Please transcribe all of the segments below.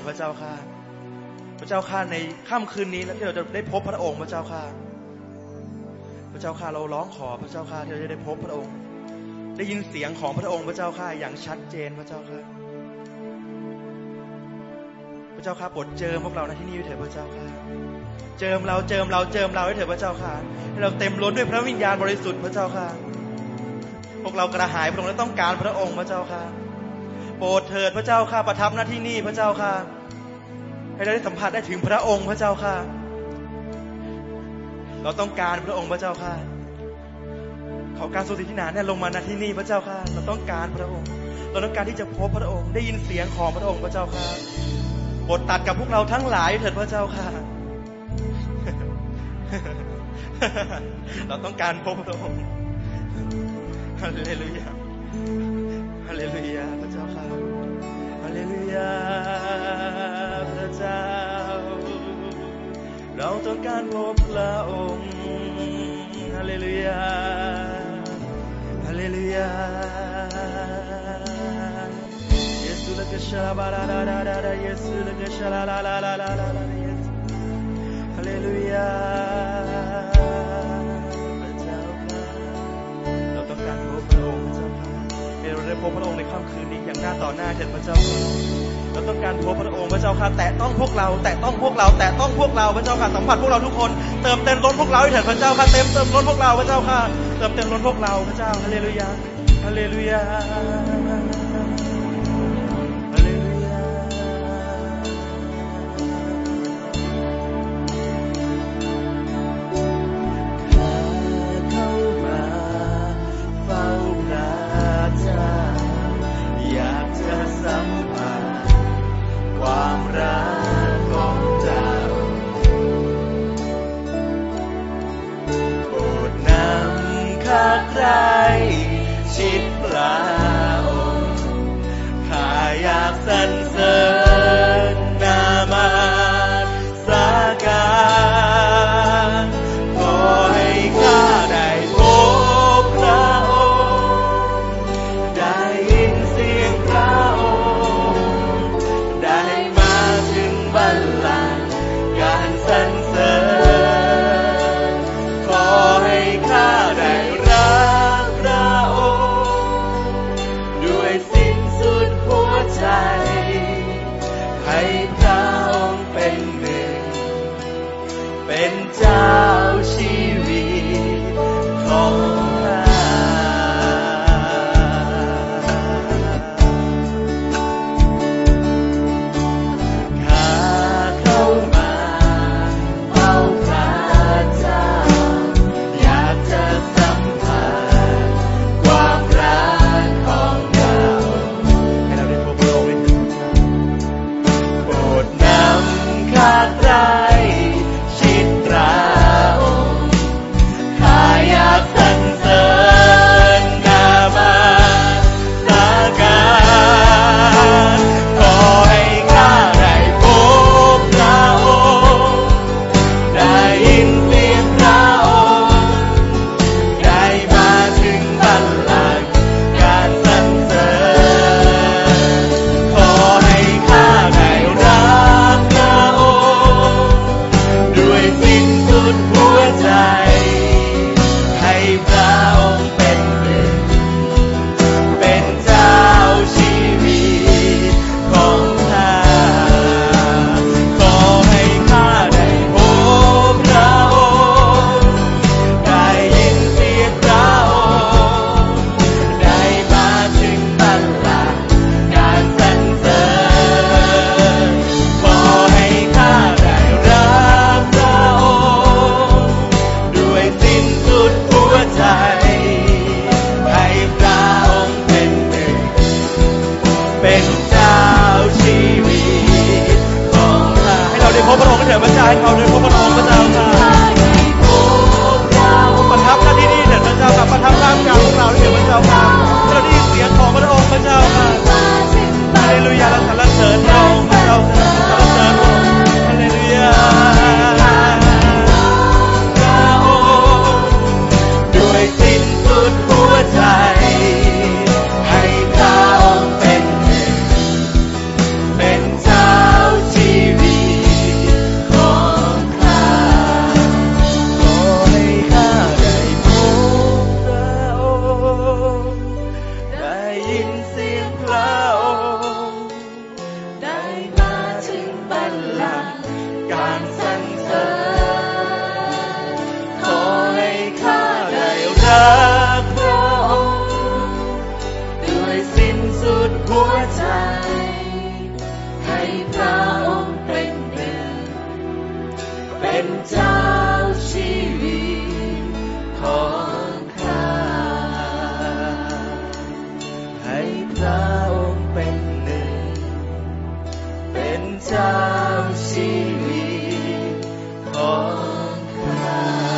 พระเจ้าข้าพระเจ้าข้าในค่ำคืนนี้แล้วที่เราจะได้พบพระองค์พระเจ้าข้าพระเจ้าข้าเราร้องขอพระเจ้าข้าที่เราจะได้พบพระองค์ได้ยินเสียงของพระองค์พระเจ้าข้าอย่างชัดเจนพระเจ้าข้าพระเจ้าข้าโปรดเจิมพวกเราในที่นี้ด้วยเถิดพระเจ้าข้าเจิมเราให้เถิดพระเจ้าข้าให้เราเต็มล้นด้วยพระวิญญาณบริสุทธิ์พระเจ้าข้าพวกเรากระหายพระองค์และต้องการพระองค์พระเจ้าข้าโปรดเถิดพระเจ้าข้าประทับณที่นี่พระเจ้าข้าให้เราได้สัมผัสได้ถึงพระองค์พระเจ้าข้าเราต้องการพระองค์พระเจ้าข้าขอการทรงสิทธินาเนี่ยลงมาณที่นี่พระเจ้าข้าเราต้องการพระองค์เราต้องการที่จะพบพระองค์ได้ยินเสียงของพระองค์พระเจ้าข้าโปรดตัดกับพวกเราทั้งหลายเถิดพระเจ้าข้าเราต้องการพบพระองค์ฮาเลลูยาฮาเลลูยาพระเจ้าข้าฮาเลลูยาพระเจ้าเราต้องการพบพระองค์ฮาเลลูยาฮาเลลูยาเยซูละกะชาบาลาลาลาลาเยซูละกะชาลาลาลาลาลาลาเยซูฮาเลลูยาพระเจ้าข้าเราต้องการพบพระองค์พระเจ้าข้าให้เราได้พบพระองค์ในค่ำคืนนี้อย่างหน้าต่อหน้าเถิดพระเจ้าข้าเราต้องการพบพระองค์พระเจ้าข้าแตะต้องพวกเราแตะต้องพวกเราแตะต้องพวกเราพระเจ้าข้าสัมผัสพวกเราทุกคนเติมเต็มล้นพวกเราให้เถิดพระเจ้าข้าเติมล้นพวกเราพระเจ้าข้าเติมเต็มล้นพวกเราพระเจ้าฮาเลลูยาฮาเลลูยาฮาเลลูยาเข้ามาเฝ้าพระเจ้าอยากจะสัมผัสความรักของเจ้าโปรดนำข้าใครชิดพระองค์ข้าอยากสรรเสริญนามาสการขอให้ข้าได้พบพระองค์ได้ยินเสียงพระองค์ได้มาถึงบัลลังก์การสรรเสริญขอให้ข้าได้รักพระองค์ด้วยสิ้นสุดหัวใจให้พระองค์เป็นหนึ่งเป็นเจ้าชีวิตของข้าข้าเข้ามาเฝ้าพระเจ้าอยากจะสัมผัสความรักของเราให้เราได้พบพระองค์ด้วยเถิดพระเจ้าโปรดนำข้าใครชิดพระมาถึงบัลลังก์การสรรเสริญขอให้ข้าได้รักพระองค์ด้วยสิ้นสุดหัวใจให้พระองค์เป็นหนึ่งเป็นเจ้าชีวิตของข้าให้พระองค์เป็นหนึ่งเป็นเจ้าชีวิตของข้า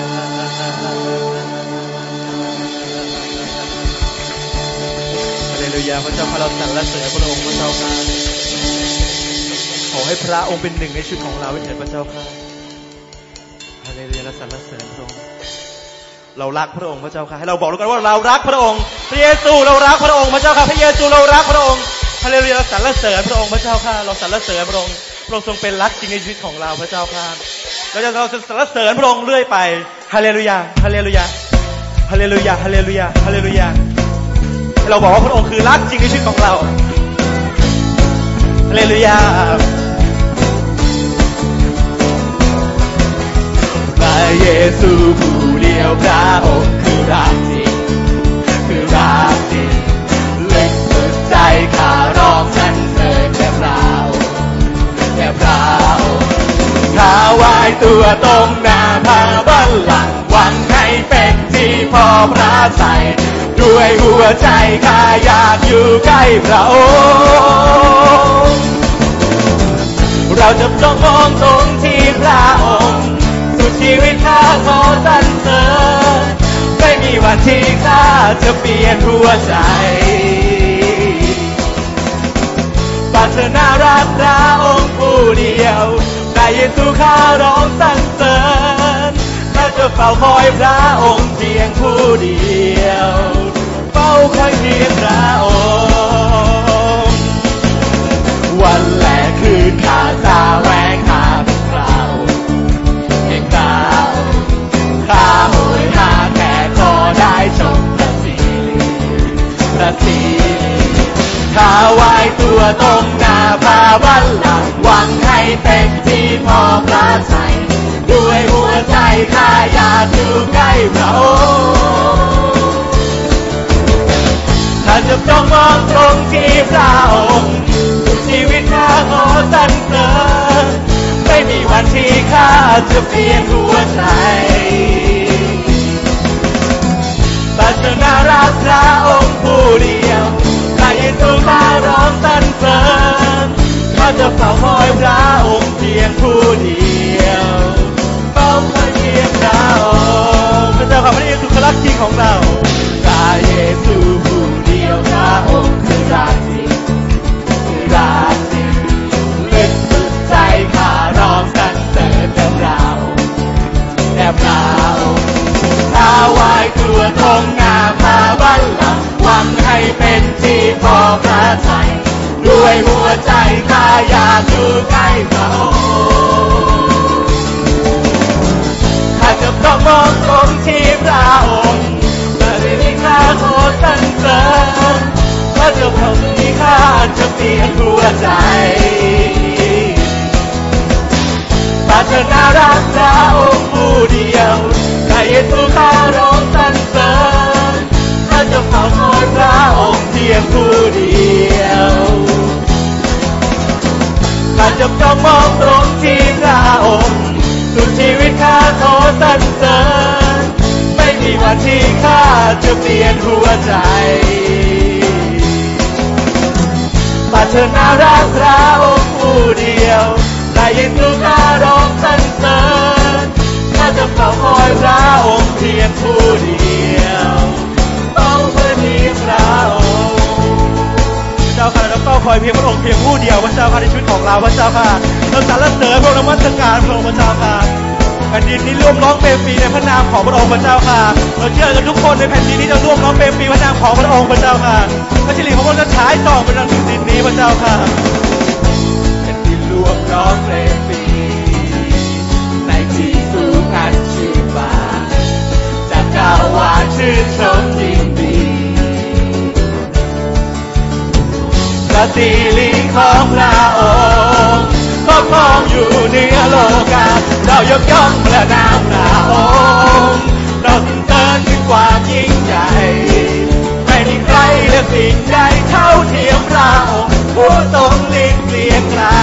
ฮาเลลูยาพระเจ้าข้าเราสรรเสริญพระองค์พระเจ้าข้าขอให้พระองค์เป็นหนึ่งในชีวิตของเราเถิดพระเจ้าข้าฮาเลลูยาเราสรรเสริญพระองค์เรารักพระองค์พระเจ้าค่ะให้เราบอกกันว่าเรารักพระองค์พระเยซูเรารักพระองค์พระเจ้าค่ะพระเยซูเรารักพระองค์ฮาเลลูยาเราสรรเสริญพระองค์พระเจ้าค่ะเราสรรเสริญพระองค์พระองค์ทรงเป็นรักจริงในชีวิตของเราพระเจ้าค่ะเราจะสรรเสริญพระองค์เรื่อยไปฮาเลลูยาฮาเลลูยาฮาเลลูยาฮาเลลูยาฮาเลลูยาให้เราบอกว่าพระองค์คือรักจริงในชีวิตของเราฮาเลลูยาพระเยซูผู้เดียวพระองค์คือรักจริงคือรักจริงลึกสุดใจข้าร้องสรรเสริญแด่พระองค์แด่พระองค์ข้าไหว้ตัวตรงหน้าพระบัลลังก์หวังให้เป็นที่พอพระทัยด้วยหัวใจข้าอยากอยู่ใกล้พระองค์เราจะจ้องมองตรงที่พระองค์สุดชีวิตข้าขอสรรเสริญไม่มีวันที่ข้าจะเปลี่ยนหัวใจปรารถนารักพระองค์ผู้เดียวพระเยซูข้าร้องสรรเสริญข้าจะเฝ้าคอยพระองค์เพียงผู้เดียวเฝ้าคอยเพียงพระองค์วันและคืนข้าแสวงหาพระองค์เพียงพระองค์ข้าโหยหาแค่ขอได้ชมพระสิริพระสิริข้าไหว้ตัวตรงหน้าพระบัลลังก์หวังให้เป็นที่พอพระทัยด้วยหัวใจข้าอยากอยู่ใกล้พระองค์ข้าจะจ้องมองตรงที่พระองค์ชีวิตข้าขอสรรเสริญไม่มีวันที่ข้าจะเปลี่ยนหัวใจปรารถนารักพระองค์ผู้เดียวพระเยซูข้าร้องสรรเสริญข้าจะเฝ้าคอยพระองค์เพียงผู้เดียวเฝ้าคอยเพียงพระองค์พระเจ้าข้าพระเยซูคือรักจริงของเราพระเยซูผู้เดียวพระองค์คือรักจริงคือรักจริงลึกสุดใจข้าร้องสรรเสริญแต่เราแต่พระองค์ข้าไหว้ตัวตรงหน้าพระบัลลังก์หวังให้เป็นที่พอพระทัยด้วยหัวใจข้าอยากอยู่ใกล้พระองค์ข้าจะต้องมองตรงที่พระองค์แต่ที่ข้าขอสรรเสริญข้าจะเท่าที่ข้าจะเปลี่ยนหัวใจปรารถนารักพระองค์ผู้เดียวพระเยซูข้าร้องสรรเสริญข้าจะเฝ้าคอยพระองค์เพียงผู้เดียวข้าจะต้องมองตรงที่พระองค์สุดชีวิตข้าขอสรรเสริญไม่มีวันที่ข้าจะเปลี่ยนหัวใจปรารถนารักพระองค์ผู้เดียวพระเยซูข้าร้องสรรเสริญข้าจะเฝ้าคอยพระองค์เพียงผู้เดียวเฝ้าคอยเพียงพระองค์พระเจ้าข้าเราเฝ้าคอยเพียงพระองค์เพียงผู้เดียวพระเจ้าข้าในชีวิตของเราพระเจ้าข้าเราสรรเสริญพระองค์นมัสการพระองค์พระเจ้าข้าแผ่นดินนี้ร่วมร้องเพลงฟรีในพระนามของพระองค์พระเจ้าค่ะเราเชื่อกันทุกคนในแผ่นดินนี้จะร่วมร้องเพลงฟรีพระนามของพระองค์พระเจ้าค่ะพระสิริของพระองค์จะฉายส่องไปยังแผ่นดินนี้พระเจ้าค่ะแผ่นดินร่วมร้องเพลงฟรีในที่สูงอันชื่อฟ้าจากกล่าวว่าชื่นชมยินดีพระสิริของพระองค์ครอบครองอยู่เหนือโลกาเรายกย่องพระนามพระองค์เราสรรเสริญถึงความยิ่งใหญ่ไม่มีใครและสิ่งใดเท่าเทียมพระองค์ผู้ทรงหลีกเลี่ยงไกล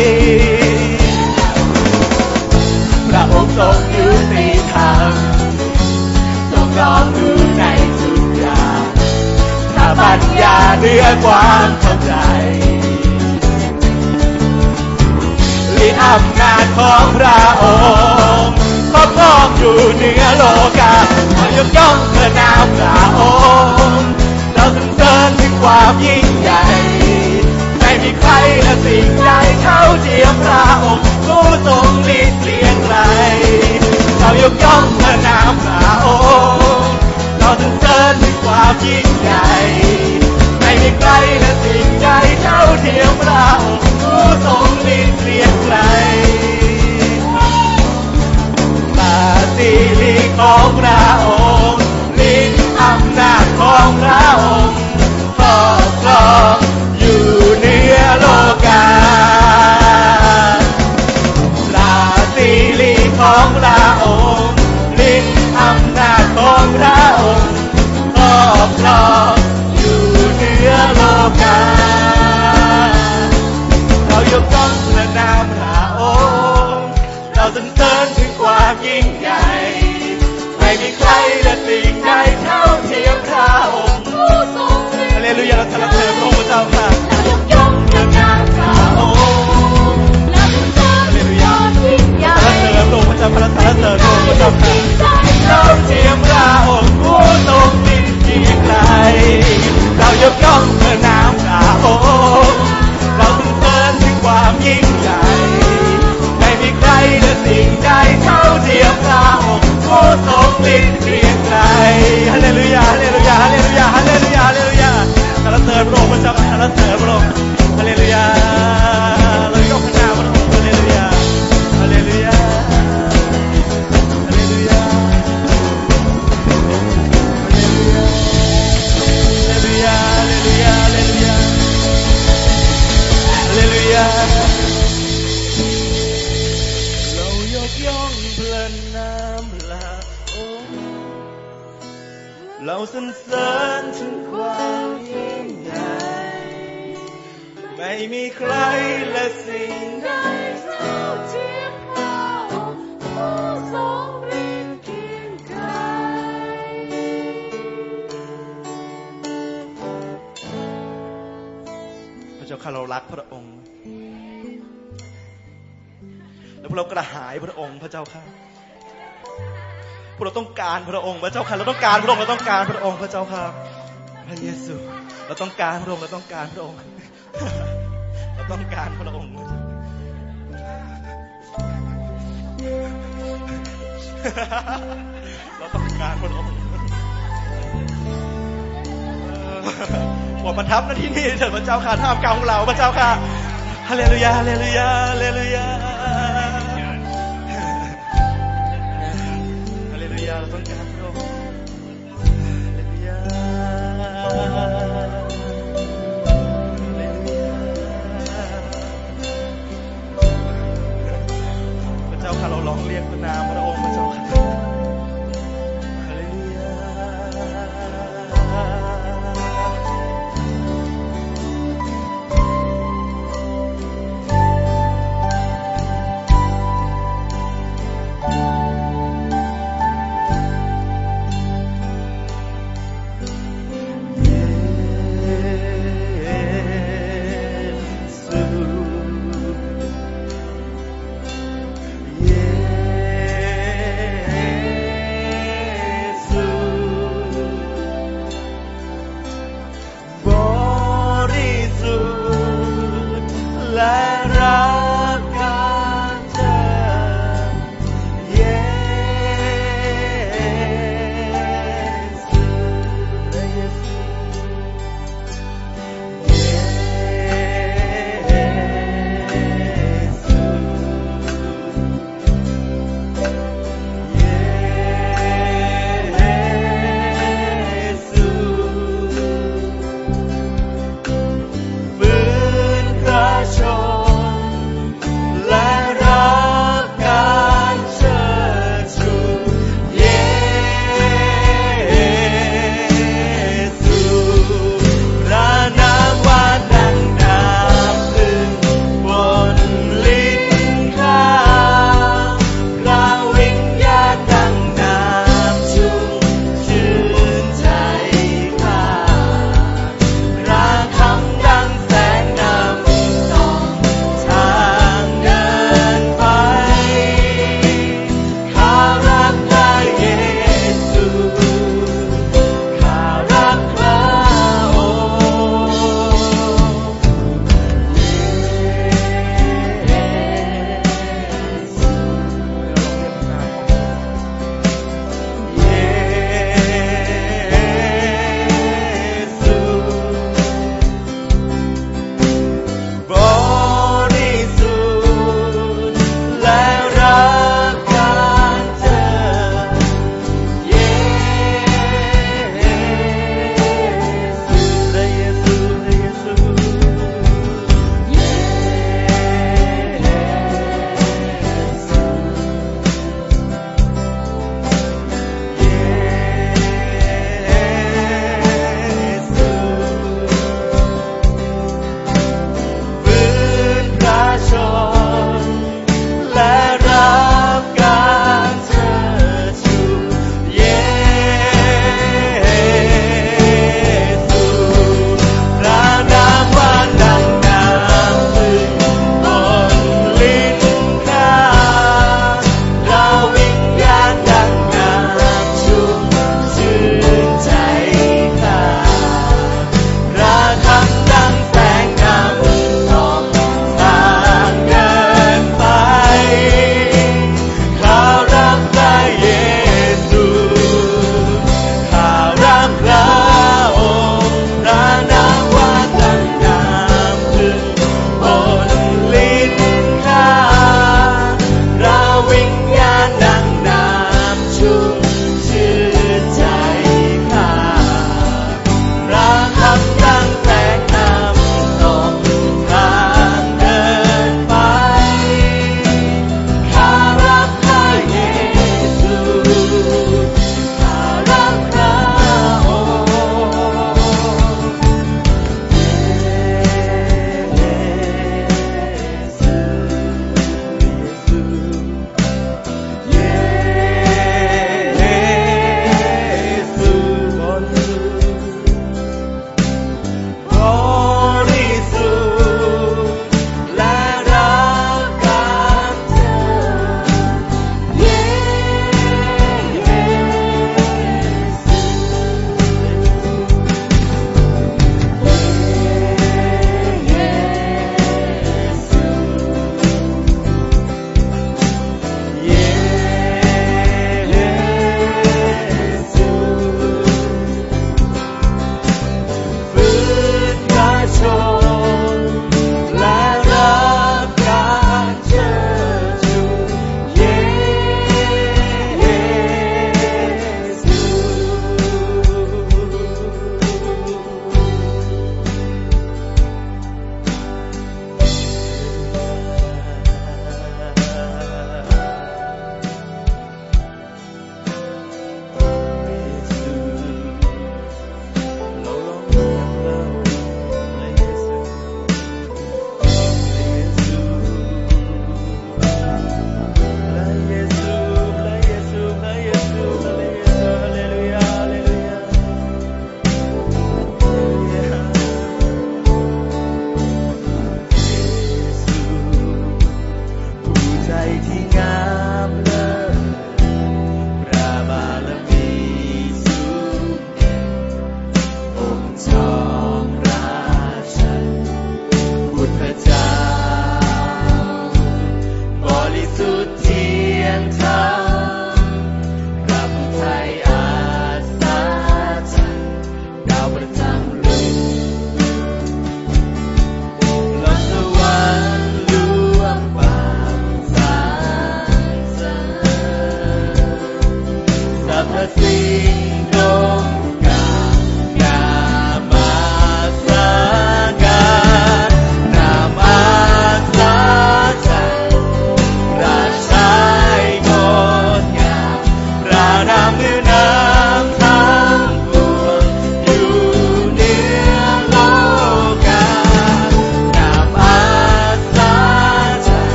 พระองค์ทรงยุติธรรมทรงรอบรู้ในทุกอย่างถ้าปัญญาเหนือความเข้าใจฤทธิ์อำนาจของพระองค์ครอบครองอยู่เหนือโลกาเรายกย่องพระนามพระองค์เราสรรเสริญถึงความยิ่งใหญ่ไม่มีใครและสิ่งใดเท่าเทียมพระองค์ผู้ทรงหลีกเลี่ยงไกลเรายกย่องพระนามพระองค์เราสรรเสริญถึงความยิ่งใหญ่ไม่มีใครและสิ่งใดเท่าเทียมพระองค์ผู้ทรงหลีกเลี่ยงไกลบาสิลีของพระองค์ฤทธิ์อำนาจของพระองค์ครอบครองอยู่เหนือโลการาศีลีของพระองค์ฤทธิ์อำนาจของพระองค์ครอบครองอยู่เหนือโลกาเรายกย่องพระนามพระองค์เราสรรเสริญถึงความยิ่งใหญ่ไม่มีใครและสิ่งใดเท่าเทียมพระองค์ฮาเลลูยาเราสรรเสริญพระองค์เจ้าค่ะเรายกย่องพระนามพระองค์เราสรรเสริญพระยิ่งใหญ่สรรเสริญพระองค์เจ้าพระสรรเสริญพระองค์เจ้าค่ะเท่าเทียมพระองค์ผู้ทรงยิ่งใหญ่เรายกย่องพระนามพระองค์เราสรรเสริญถึงความยิ่งใหญ่ไม่มีใครและสิ่งใดเท่าเทียมพระองค์ผู้ทรงลิ้นเพียงไกลฮาเลลูยาฮาเลลูยาฮาเลลูยาฮาเลลูยาฮาเลลูยาสรรเสริญพระองค์พระเจ้าสรรเสริญพระองค์ฮาเลลูยาเรายกพระนามพระองค์ฮาเลลูยาฮาเลลูยาฮาเลลูยาฮาเลลูยาฮาเลลูยาฮาเลลูยาฮาเลลูยาเรายกย่องพระนามพระองค์เราสรรเสริญถึงความยิ่งใหญ่ไม่มีใครและสิ่งใดเท่าเทียมพระองค์ผู้ทรงฤทธิ์เพียงไกลพระเจ้าข้าเรารักพระองค์แล้วพวกเรากระหายพระองค์พระเจ้าข้าพวกเราต้องการพระองค์พระเจ้าข้าเราต้องการพระองค์เราต้องการพระองค์พระเจ้าข้าพระเยซูเราต้องการพระองค์เราต้องการพระองค์เราต้องการพระองค์เราต้องการพระองค์โปรดประทับณที่นี่เถิดพระเจ้าข้าท่ามกลางของเราพระเจ้าข้าฮาเลลูยาฮาเลลูยาฮาเลลูยาเราต้องการพระองค์ฮาเลลูยาฮาเลลูยาพระเจ้าข้าเราร้องเรียกพระนามพระองค์พระเจ้าข้าฮาเลลูยา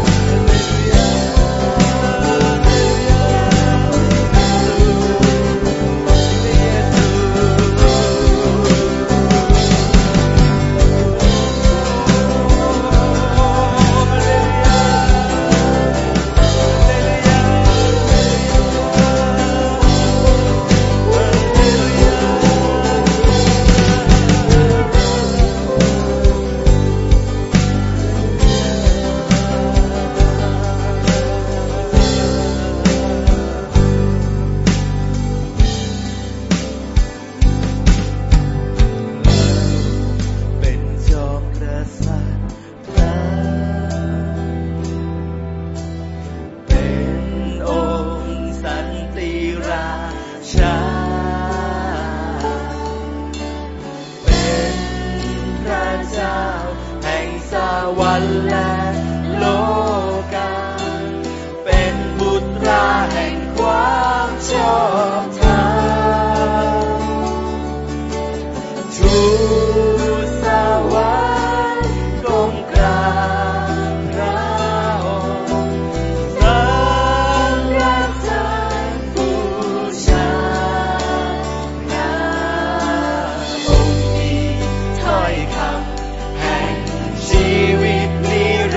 ชีวิตนิ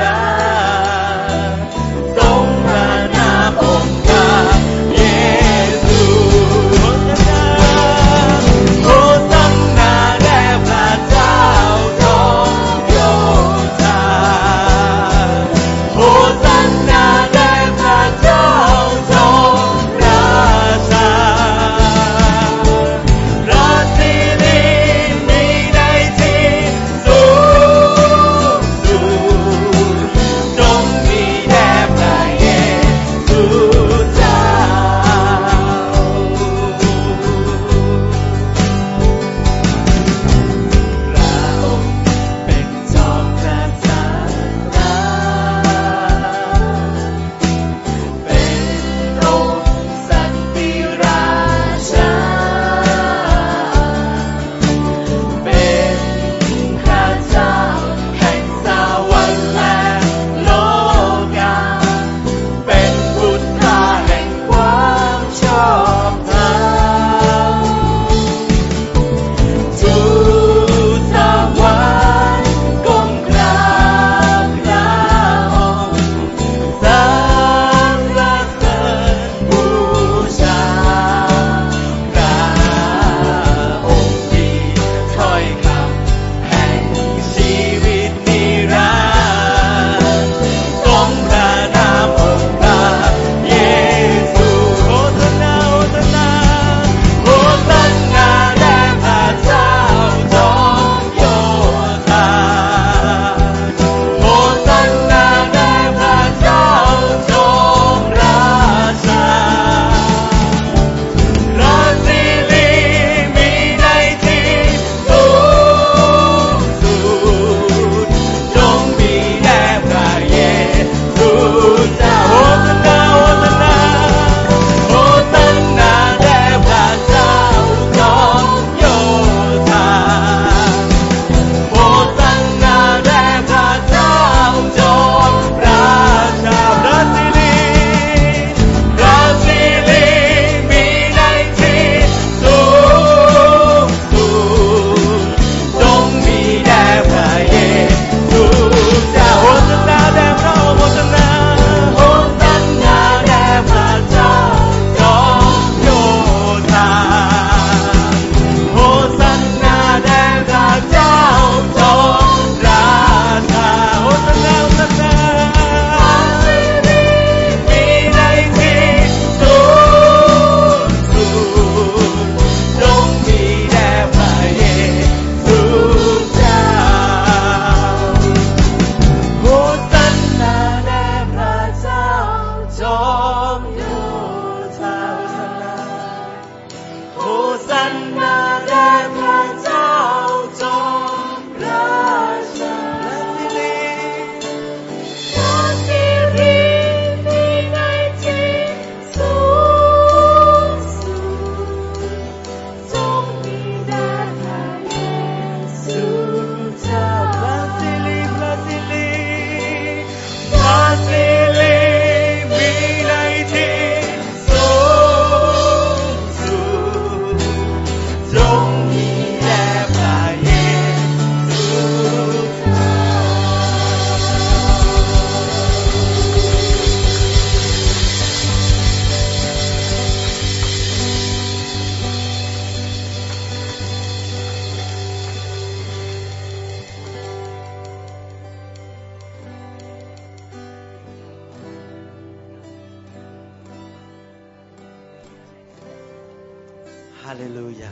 ฮาเลลูยา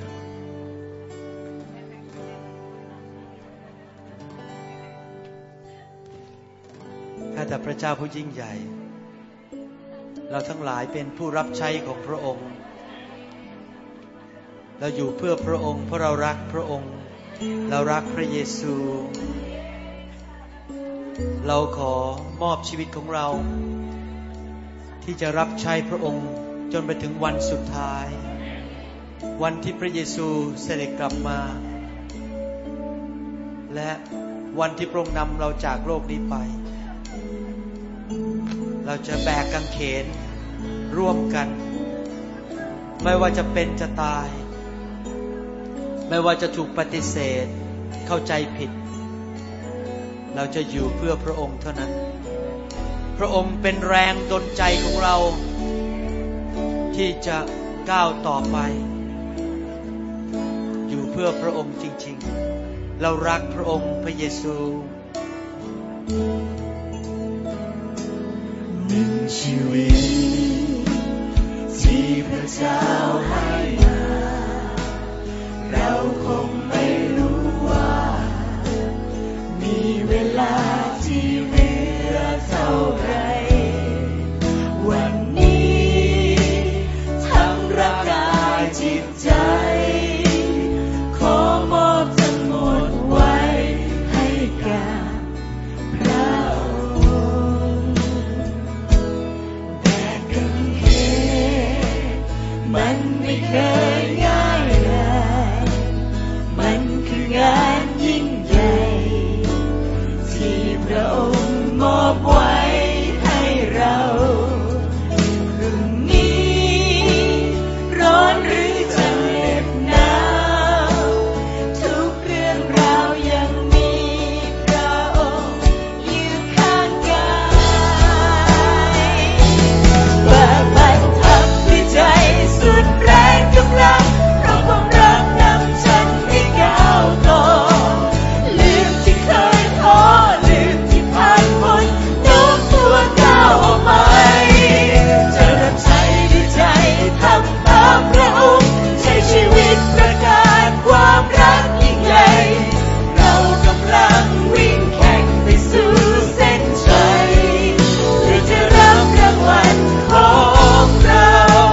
ข้าแต่พระเจ้าผู้ยิ่งใหญ่เราทั้งหลายเป็นผู้รับใช้ของพระองค์เราอยู่เพื่อพระองค์เพราะเรารักพระองค์เรารักพระเยซูเราขอมอบชีวิตของเราที่จะรับใช้พระองค์จนไปถึงวันสุดท้ายวันที่พระเยซูเสด็จกลับมาและวันที่พระองค์นำเราจากโลกนี้ไปเราจะแบกกางเขนร่วมกันไม่ว่าจะเป็นจะตายไม่ว่าจะถูกปฏิเสธเข้าใจผิดเราจะอยู่เพื่อพระองค์เท่านั้นพระองค์เป็นแรงดลใจของเราที่จะก้าวต่อไปอยู่เพื่อพระองค์จริงๆเรารักพระองค์พระเยซูหนึ่งชีวิตที่พระเจ้าให้มาเราคงไม่รู้ว่ามีเวลาที่เหลือเท่าไรวันนี้ทั้งร่างกายจิตใจขอมอบทั้งหมดไว้ให้กับพระองค์แบกกางเขนมันไม่เคยง่ายเลยมันคืองานยิ่งใหญ่ที่พระองค์มอบไว้ให้เราพรุ่งนี้ร้อนหรือจะเหน็บหนาวทุกเรื่องราวยังมีพระองค์อยู่ข้างกายบากบั่นทับด้วยใจสุดแรงกำลังเพราะความรักนำฉันให้ก้าวต่อลืมที่เคยท้อลืมที่ผ่านพ้นโน้มตัวก้าวออกไปจะรับใช้ด้วยใจทำตามพระองค์ใช้ชีวิตประกาศความรักยิ่งใหญ่เรากำลังวิ่งแข่งไปสู่เส้นชัยเพื่อจะรับรางวัลของเรา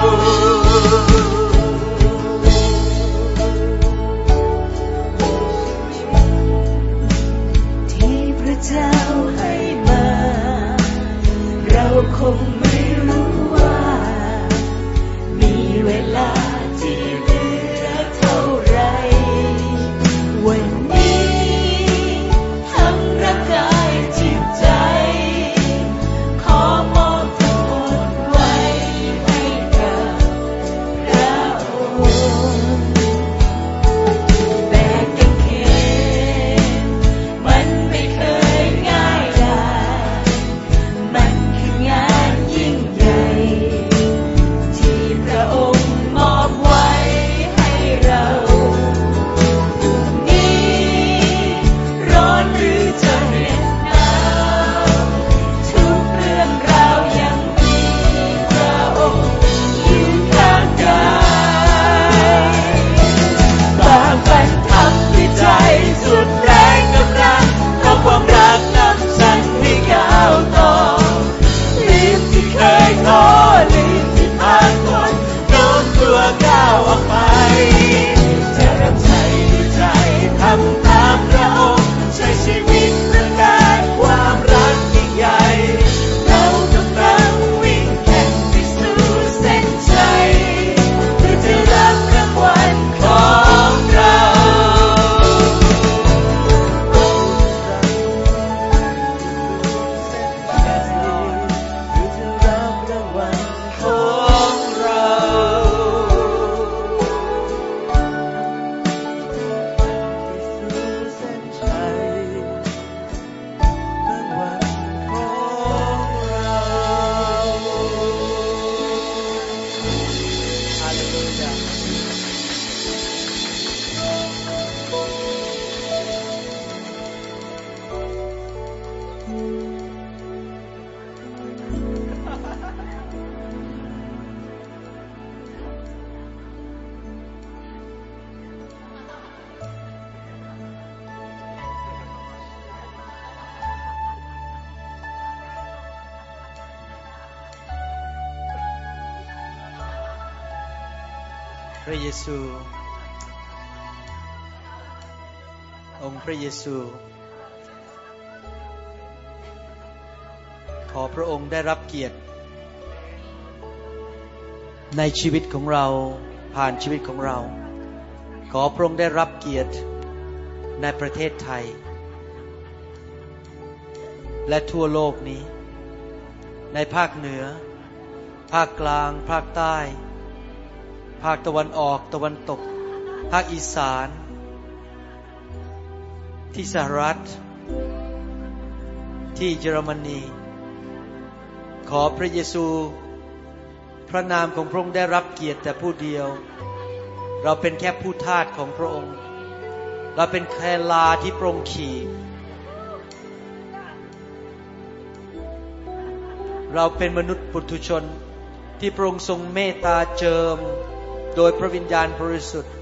ที่พระเจ้าให้มาเราคงไม่รู้ว่ามีเวลาที่เหลือเท่าไรวันนี้ทั้งร่างกายจิตใจขอมอบทั้งหมดไว้ให้กับพระองค์แบกกางเขนมันไม่เคยง่ายดายมันคืองานยิ่งใหญ่ที่พระองค์มอบไว้ให้เราพรุ่งนี้ร้อนหรือจะเหน็บหนาวทุกเรื่องราวยังมีพระองค์อยู่ข้างกายบากบั่นทับด้วยใจสุดแรงกำลังเพราะความรักนำฉันให้ก้าวต่อลืมที่เคยท้อลืมที่ผ่านพ้นโน้มตัวก้าวออกไปจะรับใช้ด้วยใจทำตามพระองค์ใช้ชีวิตประกาศความรักยิ่งใหญ่เรากำลังวิ่งแข่งไปสู่เส้นชัยเพื่อจะรับรางวัลของเราระเยซูองค์พระเยซูขอพระองค์ได้รับเกียรติในชีวิตของเราผ่านชีวิตของเราขอพระองค์ได้รับเกียรติในประเทศไทยและทั่วโลกนี้ในภาคเหนือภาคกลางภาคใต้ภาคตะวันออกตะวันตกภาคอีสานที่สหรัฐที่เยอรมนีขอพระเยซูพระนามของพระองค์ได้รับเกียรติแต่ผู้เดียวเราเป็นแค่ผู้ทาสของพระองค์เราเป็นแค่ลาที่พระองค์ขี่เราเป็นมนุษย์ปุถุชนที่พระองค์ทรงเมตตาเจิมโดยพระวิญญาณบริสุทธิ์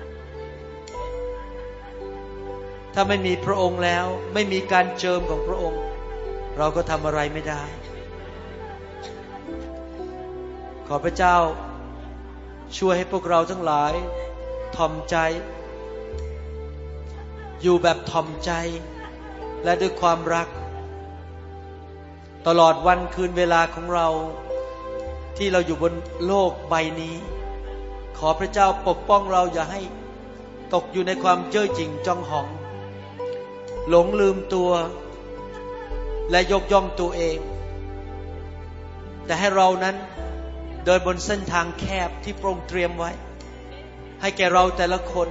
ถ้าไม่มีพระองค์แล้วไม่มีการเจิมของพระองค์เราก็ทำอะไรไม่ได้ขอพระเจ้าช่วยให้พวกเราทั้งหลายถ่อมใจอยู่แบบถ่อมใจและด้วยความรักตลอดวันคืนเวลาของเราที่เราอยู่บนโลกใบนี้ขอพระเจ้าปกป้องเราอย่าให้ตกอยู่ในความเจ้อหยิ่งจองหองหลงลืมตัวและยกย่องตัวเองแต่ให้เรานั้นเดินบนเส้นทางแคบที่พระองค์เตรียมไว้ให้แก่เราแต่ละคน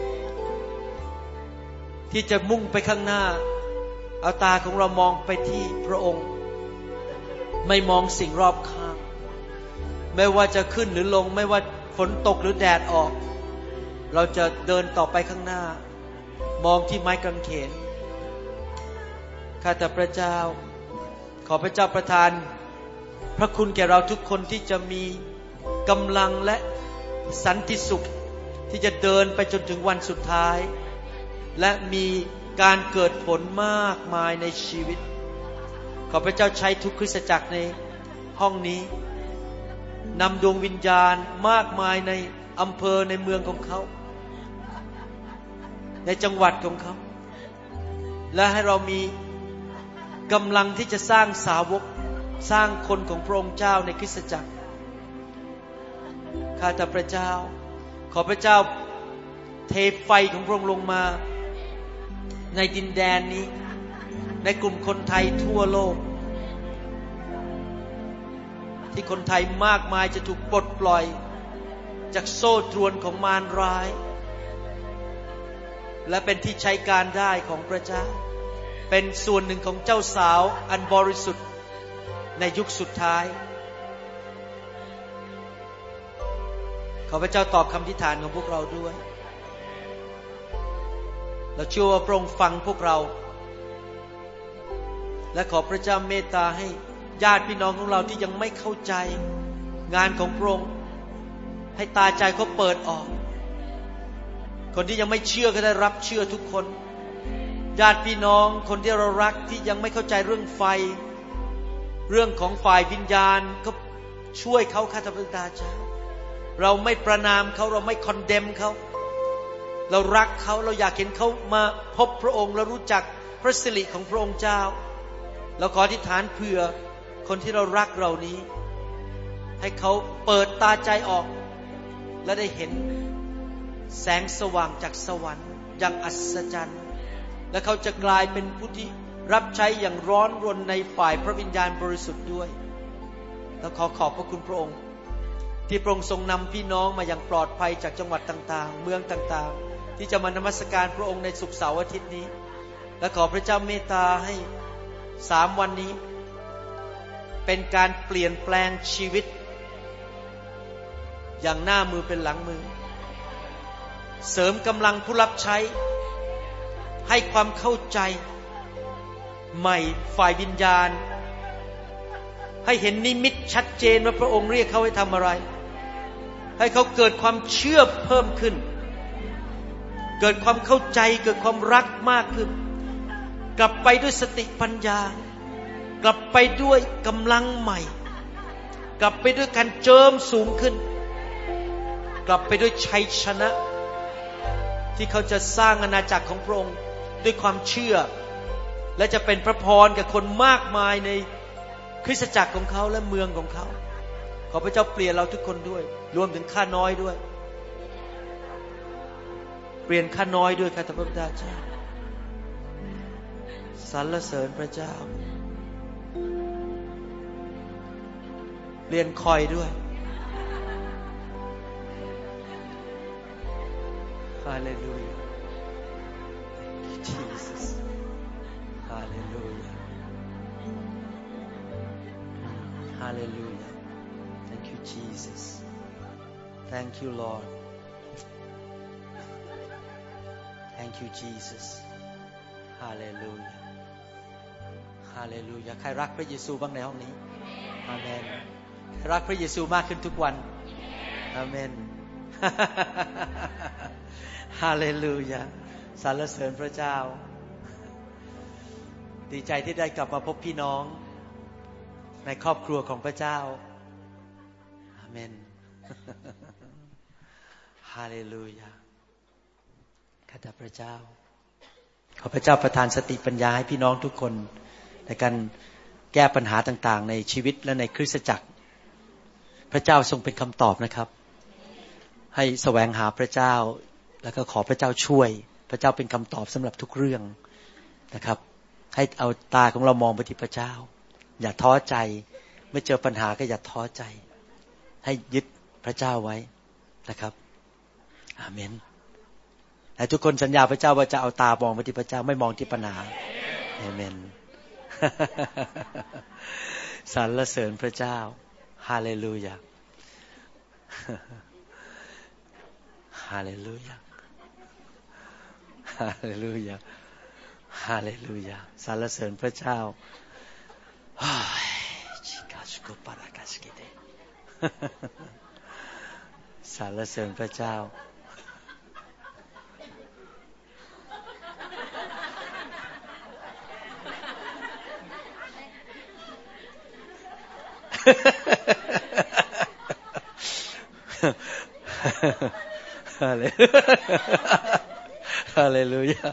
ที่จะมุ่งไปข้างหน้าเอาตาของเรามองไปที่พระองค์ไม่มองสิ่งรอบข้างไม่ว่าจะขึ้นหรือลงไม่ว่าฝนตกหรือแดดออกเราจะเดินต่อไปข้างหน้ามองที่ไม้กางเขนข้าแต่พระเจ้าขอพระเจ้าประทานพระคุณแก่เราทุกคนที่จะมีกำลังและสันติสุขที่จะเดินไปจนถึงวันสุดท้ายและมีการเกิดผลมากมายในชีวิตขอพระเจ้าใช้ทุกคริสตจักรในห้องนี้นำดวงวิญญาณมากมายในอำเภอในเมืองของเขาในจังหวัดของเขาและให้เรามีกำลังที่จะสร้างสาวกสร้างคนของพระองค์เจ้าในคริสตจักรข้าแต่พระเจ้าขอพระเจ้าเทไฟของพระองค์ลงมาในดินแดนนี้ในกลุ่มคนไทยทั่วโลกที่คนไทยมากมายจะถูกปลดปล่อยจากโซ่ตรวนของมารร้ายและเป็นที่ใช้การได้ของพระเจ้าเป็นส่วนหนึ่งของเจ้าสาวอันบริสุทธิ์ในยุคสุดท้ายขอพระเจ้าตอบคำอธิษฐานของพวกเราด้วยเราเชื่อว่าพระองค์ฟังพวกเราและขอพระเจ้าเมตตาให้ญาติพี่น้องของเราที่ยังไม่เข้าใจงานของพระองค์ให้ตาใจเขาเปิดออกคนที่ยังไม่เชื่อก็ได้รับเชื่อทุกคนญาติพี่น้องคนที่เรารักที่ยังไม่เข้าใจเรื่องไฟเรื่องของฝ่ายวิญญาณก็ช่วยเขาข้าพระเจ้าเราไม่ประณามเขาเราไม่คอนเดมเขาเรารักเขาเราอยากเห็นเขามาพบพระองค์และรู้จักพระสิริของพระองค์เจ้าเราขออธิษฐานเผื่อคนที่เรารักเรานี้ให้เขาเปิดตาใจออกและได้เห็นแสงสว่างจากสวรรค์อย่างอัศจรรย์และเขาจะกลายเป็นผู้ที่รับใช้อย่างร้อนรนในฝ่ายพระวิญญาณบริสุทธิ์ด้วยและขอบพระคุณพระองค์ที่พระองค์ทรงนำพี่น้องมาอย่างปลอดภัยจากจังหวัดต่างๆเมืองต่างๆที่จะมานมัสการพระองค์ในศุกร์เสาร์อาทิตย์นี้และขอพระเจ้าเมตตาให้3วันนี้เป็นการเปลี่ยนแปลงชีวิตอย่างหน้ามือเป็นหลังมือเสริมกำลังผู้รับใช้ให้ความเข้าใจใหม่ฝ่ายวิญญาณให้เห็นนิมิตชัดเจนว่าพระองค์เรียกเขาให้ทำอะไรให้เขาเกิดความเชื่อเพิ่มขึ้นเกิดความเข้าใจเกิดความรักมากขึ้นกลับไปด้วยสติปัญญากลับไปด้วยกำลังใหม่กลับไปด้วยการเจิมสูงขึ้นกลับไปด้วยชัยชนะที่เขาจะสร้างอาณาจักรของพระองค์ด้วยความเชื่อและจะเป็นพระพรกับคนมากมายในคริสตจักรของเขาและเมืองของเขาขอพระเจ้าเปลี่ยนเราทุกคนด้วยรวมถึงข้าน้อยด้วยเปลี่ยนข้าน้อยด้วยข้าแต่พระบิดาเจ้าสรรเสริญพระเจ้าเปลี่ยนคอยด้วยฮาเลลูยา Jesus Hallelujah Hallelujah Thank you Jesus Thank you Lord Thank you Jesus Hallelujah Hallelujah ใครรักพระเยซูบ้างในห้องนี้อาเมนใครรักพระเยซูมากขึ้นทุกวันอาเมน Hallelujah สรรเสริญพระเจ้าดีใจที่ได้กลับมาพบพี่น้องในครอบครัวของพระเจ้าอาเมน ฮาเลลูยาข้าแต่พระเจ้าขอพระเจ้าประทานสติปัญญาให้พี่น้องทุกคนในการแก้ปัญหาต่างๆในชีวิตและในคริสตจักรพระเจ้าทรงเป็นคำตอบนะครับให้แสวงหาพระเจ้าแล้วก็ขอพระเจ้าช่วยพระเจ้าเป็นคำตอบสำหรับทุกเรื่องนะครับให้เอาตาของเรามองไปที่พระเจ้าอย่าท้อใจเมื่อเจอปัญหาก็อย่าท้อใจให้ยึดพระเจ้าไว้นะครับอาเมนและทุกคนสัญญาพระเจ้าว่าจะเอาตามองไปที่พระเจ้าไม่มองที่ปัญหาอาเมน สรรเสริญพระเจ้าฮาเลลูยาฮาเลลูยาฮาเลลูยาฮาเลลูยาสรรเสริญพระเจ้าชิกาสโกปารากาสกิเตสรรเสริญพระเจ้าฮาเลลูยา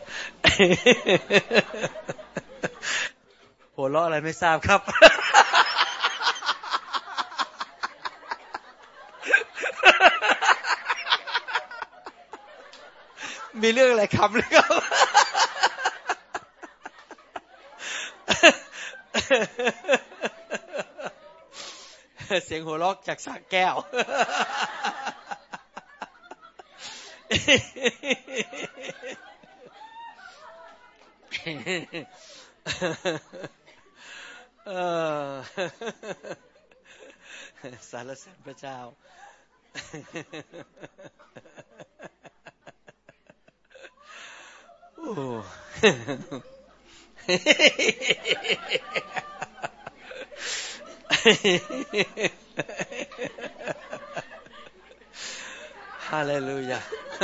หัวเราะอะไรไม่ทราบครับมีเรื่องอะไรขำหรือครับเสียงหัวเราะจากสระแก้วสรรเสริญพระเจ้าโอ้ฮาเลลูยา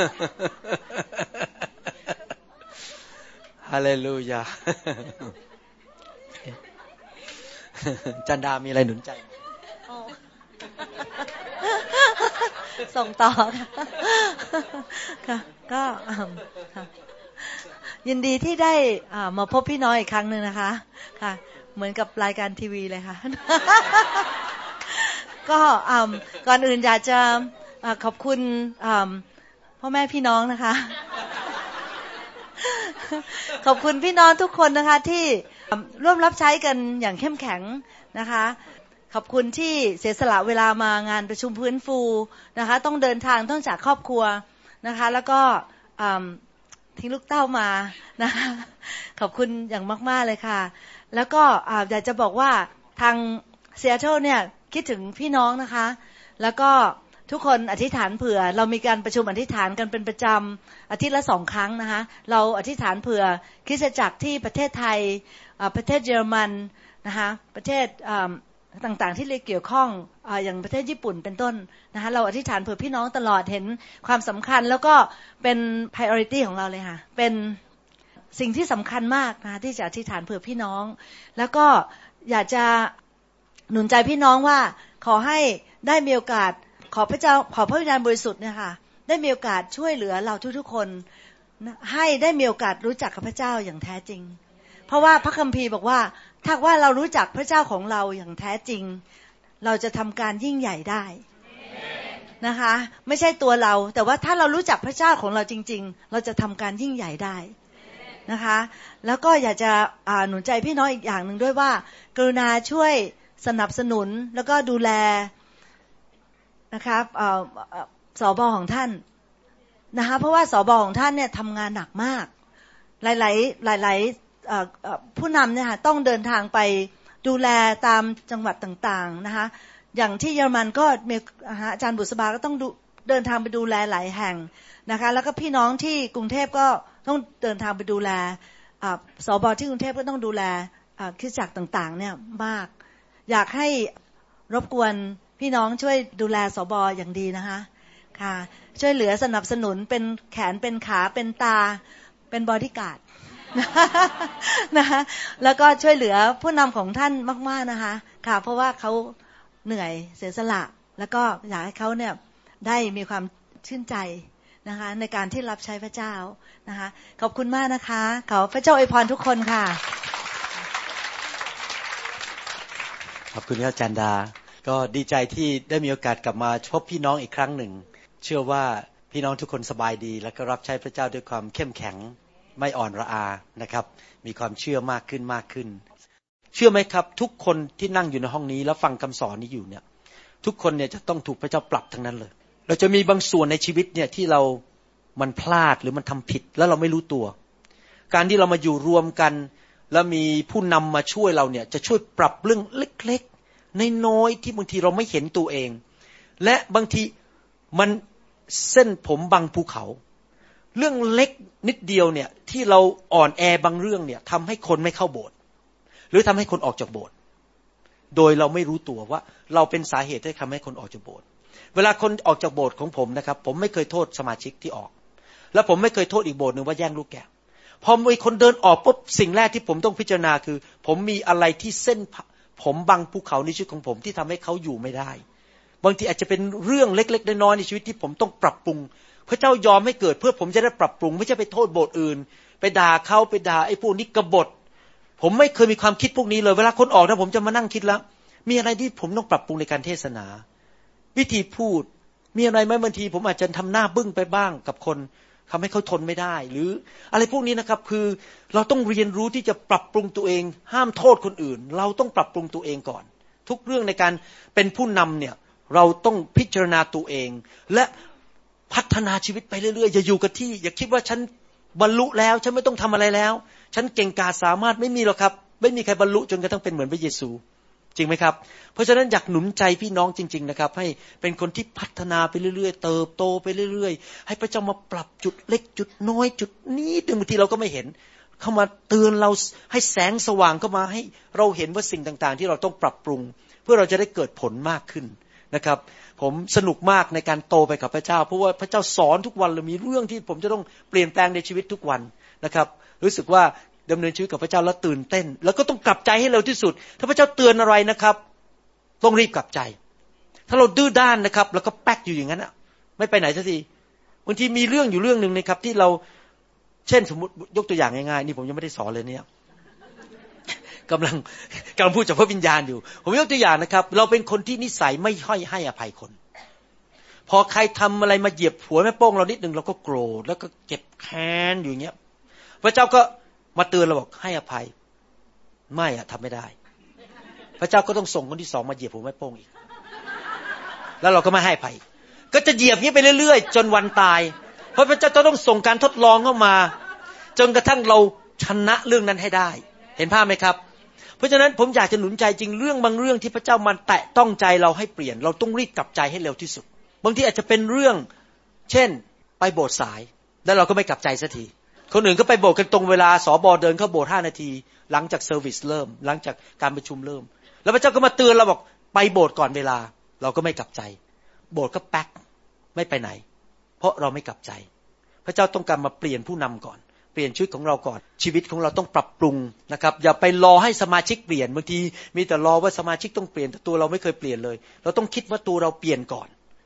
ฮาเลลูยาจันดามีอะไรหนุนใจส่งต่อค่ะก็ยินดีที่ได้มาพบพี่น้อยอีกครั้งหนึ่งนะคะค่ะเหมือนกับรายการทีวีเลยค่ะก็ก่อนอื่นอยากจะขอบคุณพ่อแม่พี่น้องนะคะขอบคุณพี่น้องทุกคนนะคะที่ร่วมรับใช้กันอย่างเข้มแข็งนะคะขอบคุณที่เสียสละเวลามางานประชุมพื้นฟูนะคะต้องเดินทางต้องจากครอบครัวนะคะแล้วก็ทิ้งลูกเต้ามานะคะขอบคุณอย่างมากๆเลยค่ะแล้วก็อยากจะบอกว่าทางซีแอตเทิลเนี่ยคิดถึงพี่น้องนะคะแล้วก็ทุกคนอธิษฐานเผื่อเรามีการประชุมอธิษฐานกันเป็นประจำอาทิตย์ละ2 ครั้งนะคะเราอธิษฐานเผื่อคริสตจักรที่ประเทศไทยประเทศเยอรมันนะคะประเทศต่างๆที่เกี่ยวข้องอย่างประเทศญี่ปุ่นเป็นต้นนะคะเราอธิษฐานเผื่อพี่น้องตลอดเห็นความสำคัญแล้วก็เป็น priority ของเราเลยค่ะเป็นสิ่งที่สำคัญมากนะคะที่จะอธิษฐานเผื่อพี่น้องแล้วก็อยากจะหนุนใจพี่น้องว่าขอให้ได้มีโอกาสขอพระเจ้าขอพระวิญญาณบริสุทธิ์เนี่ยค่ะได้มีโอกาสช่วยเหลือเราทุกๆคนให้ได้มีโอกาสรู้จักกับพระเจ้าอย่างแท้จริงเพราะว่าพระคัมภีร์บอกว่าถ้าว่าเรารู้จักพระเจ้าของเราอย่างแท้จริงเราจะทำการยิ่งใหญ่ได้นะคะไม่ใช่ตัวเราแต่ว่าถ้าเรารู้จักพระเจ้าของเราจริงๆเราจะทำการยิ่งใหญ่ได้นะคะแล้วก็อยากจะหนุนใจพี่น้องอีกอย่างหนึ่งด้วยว่ากรุณาช่วยสนับสนุนแล้วก็ดูแลนะคะสบของท่านนะคะเพราะว่าสบของท่านเนี่ยทำงานหนักมากหลายผู้นำเนี่ยค่ะต้องเดินทางไปดูแลตามจังหวัดต่างๆนะคะอย่างที่เยอรมันก็มีอาจารย์บุษบาก็ต้องเดินทางไปดูแลหลายแห่งนะคะแล้วก็พี่น้องที่กรุงเทพก็ต้องเดินทางไปดูแลสบที่กรุงเทพก็ต้องดูแลคริสตจักรต่างๆเนี่ยมากอยากให้รบกวนพี่น้องช่วยดูแลสบอย่างดีนะคะค่ะช่วยเหลือสนับสนุนเป็นแขนเป็นขาเป็นตาเป็นบอดี้การ์ดนะคะแล้วก็ช่วยเหลือผู้นำของท่านมากๆนะคะค่ะเพราะว่าเขาเหนื่อยเสียสละแล้วก็อยากให้เขาเนี่ยได้มีความชื่นใจนะคะในการที่รับใช้พระเจ้านะคะขอบคุณมากนะคะขอพระเจ้าอวยพรทุกคนค่ะขอบคุณอาจารย์ดาก็ดีใจที่ได้มีโอกาสกลับมาพบพี่น้องอีกครั้งหนึ่งเชื่อว่าพี่น้องทุกคนสบายดีและก็รับใช้พระเจ้าด้วยความเข้มแข็งไม่อ่อนระอานะครับมีความเชื่อมากขึ้นเชื่อไหมครับทุกคนที่นั่งอยู่ในห้องนี้แล้วฟังคำสอนนี้อยู่เนี่ยทุกคนเนี่ยจะต้องถูกพระเจ้าปรับทั้งนั้นเลยเราจะมีบางส่วนในชีวิตเนี่ยที่มันพลาดหรือมันทำผิดแล้วเราไม่รู้ตัวการที่เรามาอยู่รวมกันแล้วมีผู้นำมาช่วยเราเนี่ยจะช่วยปรับเรื่องเล็กๆน้อยๆที่บางทีเราไม่เห็นตัวเองและบางทีมันเส้นผมบังภูเขาเรื่องเล็กนิดเดียวเนี่ยที่เราอ่อนแอบางเรื่องเนี่ยทำให้คนไม่เข้าโบสถ์หรือทำให้คนออกจากโบสถ์โดยเราไม่รู้ตัวว่าเราเป็นสาเหตุที่ทำให้คนออกจากโบสถ์เวลาคนออกจากโบสถ์ของผมนะครับผมไม่เคยโทษสมาชิกที่ออกและผมไม่เคยโทษอีกโบสถ์นึงว่าแย่งลูกแกะพอมีคนเดินออกปุ๊บสิ่งแรกที่ผมต้องพิจารณาคือผมมีอะไรที่เส้นผมบังภูเขาในชีวิตของผมที่ทำให้เขาอยู่ไม่ได้บางทีอาจจะเป็นเรื่องเล็กๆน้อยๆในชีวิตที่ผมต้องปรับปรุงพระเจ้ายอมให้เกิดเพื่อผมจะได้ปรับปรุงไม่ใช่ไปโทษโบสถ์อื่นไปด่าเขาไปด่าไอ้พวกนี้กบฏผมไม่เคยมีความคิดพวกนี้เลยเวลาคนออกนะผมจะมานั่งคิดแล้วมีอะไรที่ผมต้องปรับปรุงในการเทศนาวิธีพูดมีอะไรไหมบางทีผมอาจจะทำหน้าบึ้งไปบ้างกับคนทำให้เขาทนไม่ได้หรืออะไรพวกนี้นะครับคือเราต้องเรียนรู้ที่จะปรับปรุงตัวเองห้ามโทษคนอื่นเราต้องปรับปรุงตัวเองก่อนทุกเรื่องในการเป็นผู้นำเนี่ยเราต้องพิจารณาตัวเองและพัฒนาชีวิตไปเรื่อยๆอย่าอยู่กับที่อย่าคิดว่าฉันบรรลุแล้วฉันไม่ต้องทำอะไรแล้วฉันเก่งกาจสามารถไม่มีหรอกครับไม่มีใครบรรลุจนกระทั่งเป็นเหมือนพระเยซูจริงไหมครับเพราะฉะนั้นอยากหนุนใจพี่น้องจริงๆนะครับให้เป็นคนที่พัฒนาไปเรื่อยๆเติบโตไปเรื่อยๆให้พระเจ้ามาปรับจุดเล็กจุดน้อยจุดนี้บางทีเราก็ไม่เห็นเข้ามาเตือนเราให้แสงสว่างเข้ามาให้เราเห็นว่าสิ่งต่างๆที่เราต้องปรับปรุงเพื่อเราจะได้เกิดผลมากขึ้นนะครับผมสนุกมากในการโตไปกับพระเจ้าเพราะว่าพระเจ้าสอนทุกวันเลยมีเรื่องที่ผมจะต้องเปลี่ยนแปลงในชีวิตทุกวันนะครับรู้สึกว่าดำเนินชีวิตกับพระเจ้าแล้วตื่นเต้นแล้วก็ต้องกลับใจให้เร็วที่สุดถ้าพระเจ้าเตือนอะไรนะครับต้องรีบกลับใจถ้าเราดื้อด้านนะครับแล้วก็แป๊กอยู่อย่างนั้นไม่ไปไหนสักทีบางทีมีเรื่องอยู่เรื่องนึงนะครับที่เราเช่นสมมติยกตัวอย่างง่ายๆนี่ผมยังไม่ได้สอนเลยเนี่ยกำลังพูดจากพระวิญญาณอยู่ผมยกตัวอย่างนะครับเราเป็นคนที่นิสัยไม่ค่อยให้อภัยคนพอใครทำอะไรมาเหยียบหัวแม่โป้งเรานิดนึงเราก็โกรธแล้วก็เจ็บแค้นอยู่อย่างเงี้ยพระเจ้าก็มาเตือนเราบอกให้อภัยไม่ทำไม่ได้พระเจ้าก็ต้องส่งคนที่สองมาเหยียบหัวแม่โป้งอีกแล้วเราก็ไม่ให้อภัยก็จะเหยียบนี้ไปเรื่อยๆจนวันตายเพราะพระเจ้าต้องส่งการทดลองเข้ามาจนกระทั่งเราชนะเรื่องนั้นให้ได้เห็นภาพไหมครับเพราะฉะนั้นผมอยากจะหนุนใจจริงเรื่องบางเรื่องที่พระเจ้ามันแตะต้องใจเราให้เปลี่ยนเราต้องรีบกลับใจให้เร็วที่สุดบางทีอาจจะเป็นเรื่องเช่นไปโบสถ์สายแล้วเราก็ไม่กลับใจสักทีคนอื่นก็ไปโบสถ์กันตรงเวลาสบเดินเข้าโบสถ์5นาทีหลังจากเซอร์วิสเริ่มหลังจากการประชุมเริ่มแล้วพระเจ้าก็มาเตือนเราบอกไปโบสถ์ก่อนเวลาเราก็ไม่กลับใจโบสถ์ก็แป๊กไม่ไปไหนเพราะเราไม่กลับใจพระเจ้าต้องการมาเปลี่ยนผู้นำก่อนเปลี่ยนชีวิตของเราก่อนชีวิตของเราต้องปรับปรุงนะครับอย่าไปรอให้สมาชิกเปลี่ยนบางทีมีแต่รอว่าสมาชิกต้องเปลี่ยนแต่ตัวเราไม่เคยเปลี่ยนเลยเราต้องคิดว่าตัวเราเปลี่ยนก่อน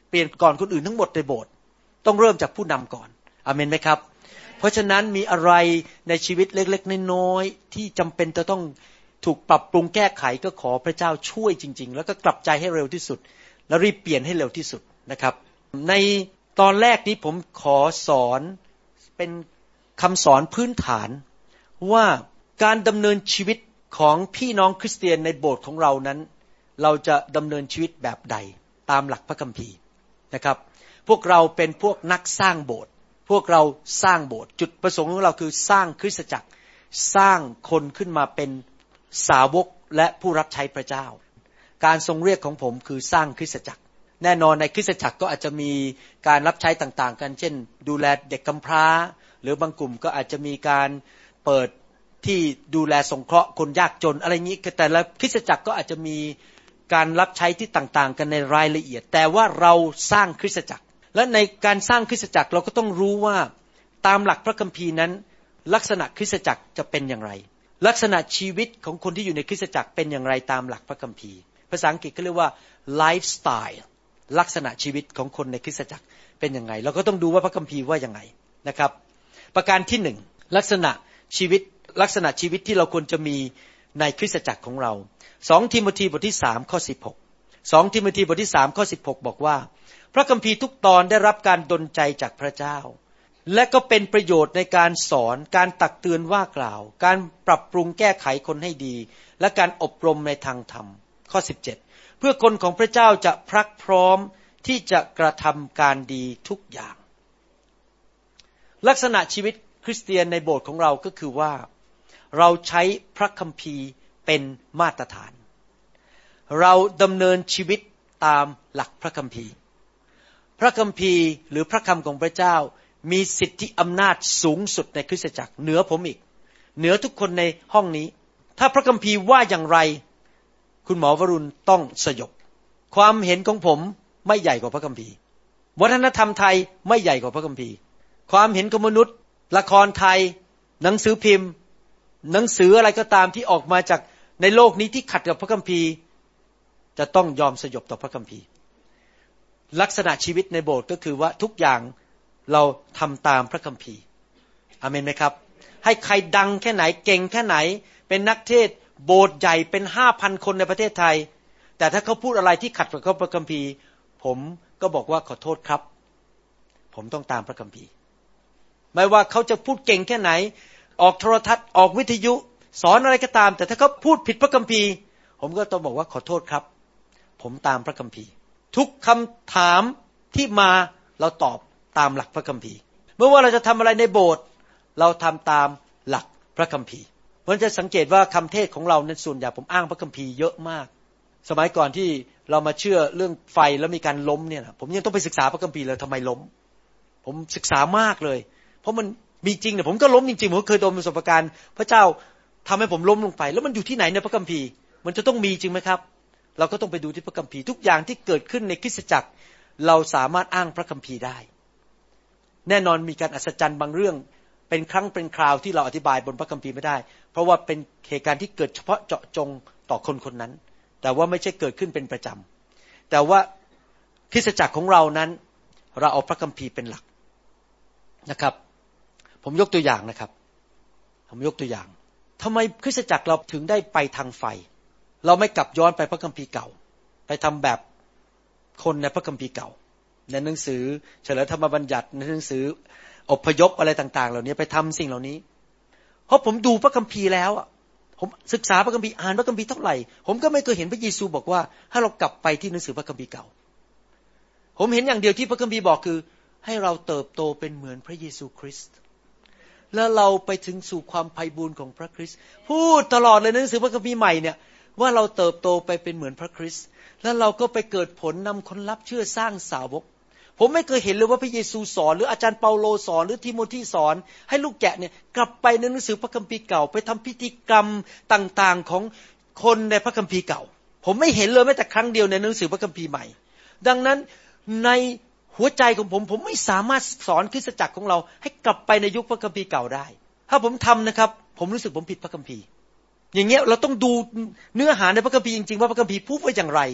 เปลี่ยนก่อนคนอื่นทั้งหมดในโบสถ์ต้องเริ่มจากผู้นำก่อนอาเมนไหมครับเพราะฉะนั้นมีอะไรในชีวิตเล็กๆน้อยๆที่จำเป็นจะต้องถูกปรับปรุงแก้ไขก็ขอพระเจ้าช่วยจริงๆแล้วก็กลับใจให้เร็วที่สุดและรีบเปลี่ยนให้เร็วที่สุดนะครับในตอนแรกนี้ผมขอสอนเป็นคำสอนพื้นฐานว่าการดำเนินชีวิตของพี่น้องคริสเตียนในโบสถ์ของเรานั้นเราจะดำเนินชีวิตแบบใดตามหลักพระคัมภีร์นะครับพวกเราเป็นพวกนักสร้างโบสถ์พวกเราสร้างโบสถ์จุดประสงค์ของเราคือสร้างคริสตจักรสร้างคนขึ้นมาเป็นสาวกและผู้รับใช้พระเจ้าการทรงเรียกของผมคือสร้างคริสตจักรแน่นอนในคริสตจักรก็อาจจะมีการรับใช้ต่างๆกันเช่นดูแลเด็กกำพร้าหรือบางกลุ่มก็อาจจะมีการเปิดที่ดูแลสงเคราะห์คนยากจนอะไรอย่างนี้แต่ละคริสตจักรก็อาจจะมีการรับใช้ที่ต่างๆกันในรายละเอียดแต่ว่าเราสร้างคริสตจักรและในการสร้างคริสตจักรเราก็ต้องรู้ว่าตามหลักพระคัมภีร์นั้นลักษณะคริสตจักรจะเป็นอย่างไรลักษณะชีวิตของคนที่อยู่ในคริสตจักรเป็นอย่างไรตามหลักพระคัมภีร์ภาษาอังกฤษเขาเรียกว่า lifestyle ลักษณะชีวิตของคนในคริสตจักรเป็นยังไงเราก็ต้องดูว่าพระคัมภีร์ว่ายังไงนะครับประการที่1ลักษณะชีวิตที่เราควรจะมีในคริสตจักรของเรา2ทิโมธีบทที่3ข้อ16 2ทิโมธีบทที่3ข้อ16บอกว่าพระคัมภีร์ทุกตอนได้รับการดลใจจากพระเจ้าและก็เป็นประโยชน์ในการสอนการตักเตือนว่ากล่าวการปรับปรุงแก้ไขคนให้ดีและการอบรมในทางธรรมข้อ17เพื่อคนของพระเจ้าจะพรักพร้อมที่จะกระทำการดีทุกอย่างลักษณะชีวิตคริสเตียนในโบสถ์ของเราก็คือว่าเราใช้พระคัมภีร์เป็นมาตรฐานเราดำเนินชีวิตตามหลักพระคัมภีร์พระคัมภีร์หรือพระคำของพระเจ้ามีสิทธิอำนาจสูงสุดในคริสตจักรเหนือผมอีกเหนือทุกคนในห้องนี้ถ้าพระคัมภีร์ว่าอย่างไรคุณหมอวรุณต้องสยบความเห็นของผมไม่ใหญ่กว่าพระคัมภีร์วัฒนธรรมไทยไม่ใหญ่กว่าพระคัมภีร์ความเห็นของมนุษย์ละครไทยหนังสือพิมพ์หนังสืออะไรก็ตามที่ออกมาจากในโลกนี้ที่ขัดกับพระคัมภีร์จะต้องยอมสยบต่อพระคัมภีร์ลักษณะชีวิตในโบสถ์ก็คือว่าทุกอย่างเราทำตามพระคัมภีร์อาเมนไหมครับให้ใครดังแค่ไหนเก่งแค่ไหนเป็นนักเทศน์โบสถ์ใหญ่เป็น 5,000 คนในประเทศไทยแต่ถ้าเขาพูดอะไรที่ขัดกับพระคัมภีร์ผมก็บอกว่าขอโทษครับผมต้องตามพระคัมภีร์ไม่ว่าเขาจะพูดเก่งแค่ไหนออกโทรทัศน์ออกวิทยุสอนอะไรก็ตามแต่ถ้าเขาพูดผิดพระคัมภีร์ผมก็ต้องบอกว่าขอโทษครับผมตามพระคัมภีร์ทุกคำถามที่มาเราตอบตามหลักพระคัมภีร์เมื่อว่าเราจะทำอะไรในโบสถ์เราทำตามหลักพระคัมภีร์เพราะฉะนั้นจะสังเกตว่าคำเทศของเราในส่วนใหญ่ผมอ้างพระคัมภีร์เยอะมากสมัยก่อนที่เรามาเชื่อเรื่องไฟแล้วมีการล้มเนี่ยนะผมยังต้องไปศึกษาพระคัมภีร์เลยทำไมล้มผมศึกษามากเลยเพราะมันมีจริงเนี่ยผมก็ล้มจริงๆผมเคยโดนประสบการณ์พระเจ้าทำให้ผมล้มลงไปแล้วมันอยู่ที่ไหนในพระคัมภีร์มันจะต้องมีจริงไหมครับเราก็ต้องไปดูที่พระคัมภีร์ทุกอย่างที่เกิดขึ้นในคริสตจักรเราสามารถอ้างพระคัมภีร์ได้แน่นอนมีการอัศจรรย์บางเรื่องเป็นครั้งเป็นคราวที่เราอธิบายบนพระคัมภีร์ไม่ได้เพราะว่าเป็นเหตุการณ์ที่เกิดเฉพาะเจาะจงต่อคนคนนั้นแต่ว่าไม่ใช่เกิดขึ้นเป็นประจำแต่ว่าคริสตจักรของเรานั้นเราเอาพระคัมภีร์เป็นหลักนะครับผมยกตัวอย่างนะครับผมยกตัวอย่างทำไมคริสตจักรเราถึงได้ไปทางไฟเราไม่กลับย้อนไปพระคัมภีร์เก่าไปทำแบบคนในพระคัมภีร์เก่าในหนังสือเฉลยธรรมบัญญัติในหนังสืออพยพอะไรต่างๆเหล่านี้ไปทำสิ่งเหล่านี้เพราะผมดูพระคัมภีร์แล้วผมศึกษาพระคัมภีร์อ่านพระคัมภีร์เท่าไหร่ผมก็ไม่เคยเห็นพระเยซูบอกว่าให้เรากลับไปที่หนังสือพระคัมภีร์เก่าผมเห็นอย่างเดียวที่พระคัมภีร์บอกคือให้เราเติบโตเป็นเหมือนพระเยซูคริสต์แล้วเราไปถึงสู่ความไพบูลย์ของพระคริสต์พูดตลอดเลยในหนังสือพระคัมภีร์ใหม่เนี่ยว่าเราเติบโตไปเป็นเหมือนพระคริสต์แล้วเราก็ไปเกิดผลนำคนรับเชื่อสร้างสาวกผมไม่เคยเห็นเลยว่าพระเยซูสอนหรืออาจารย์เปาโลสอนหรือทิโมธีสอนให้ลูกแกะเนี่ยกลับไปในหนังสือพระคัมภีร์เก่าไปทำพิธีกรรมต่างๆของคนในพระคัมภีร์เก่าผมไม่เห็นเลยแม้แต่ครั้งเดียวในหนังสือพระคัมภีร์ใหม่ดังนั้นในหัวใจของผมไม่สามารถสอนคริสตจักรของเราให้กลับไปในยุคพระคัมภีร์เก่าได้ถ้าผมทำนะครับผมรู้สึกผมผิดพระคัมภีร์อย่างเงี้ยเราต้องดูเนื้อหาในพระคัมภีร์จริงๆว่าพระคัมภีร์พูดว่าอย่างไร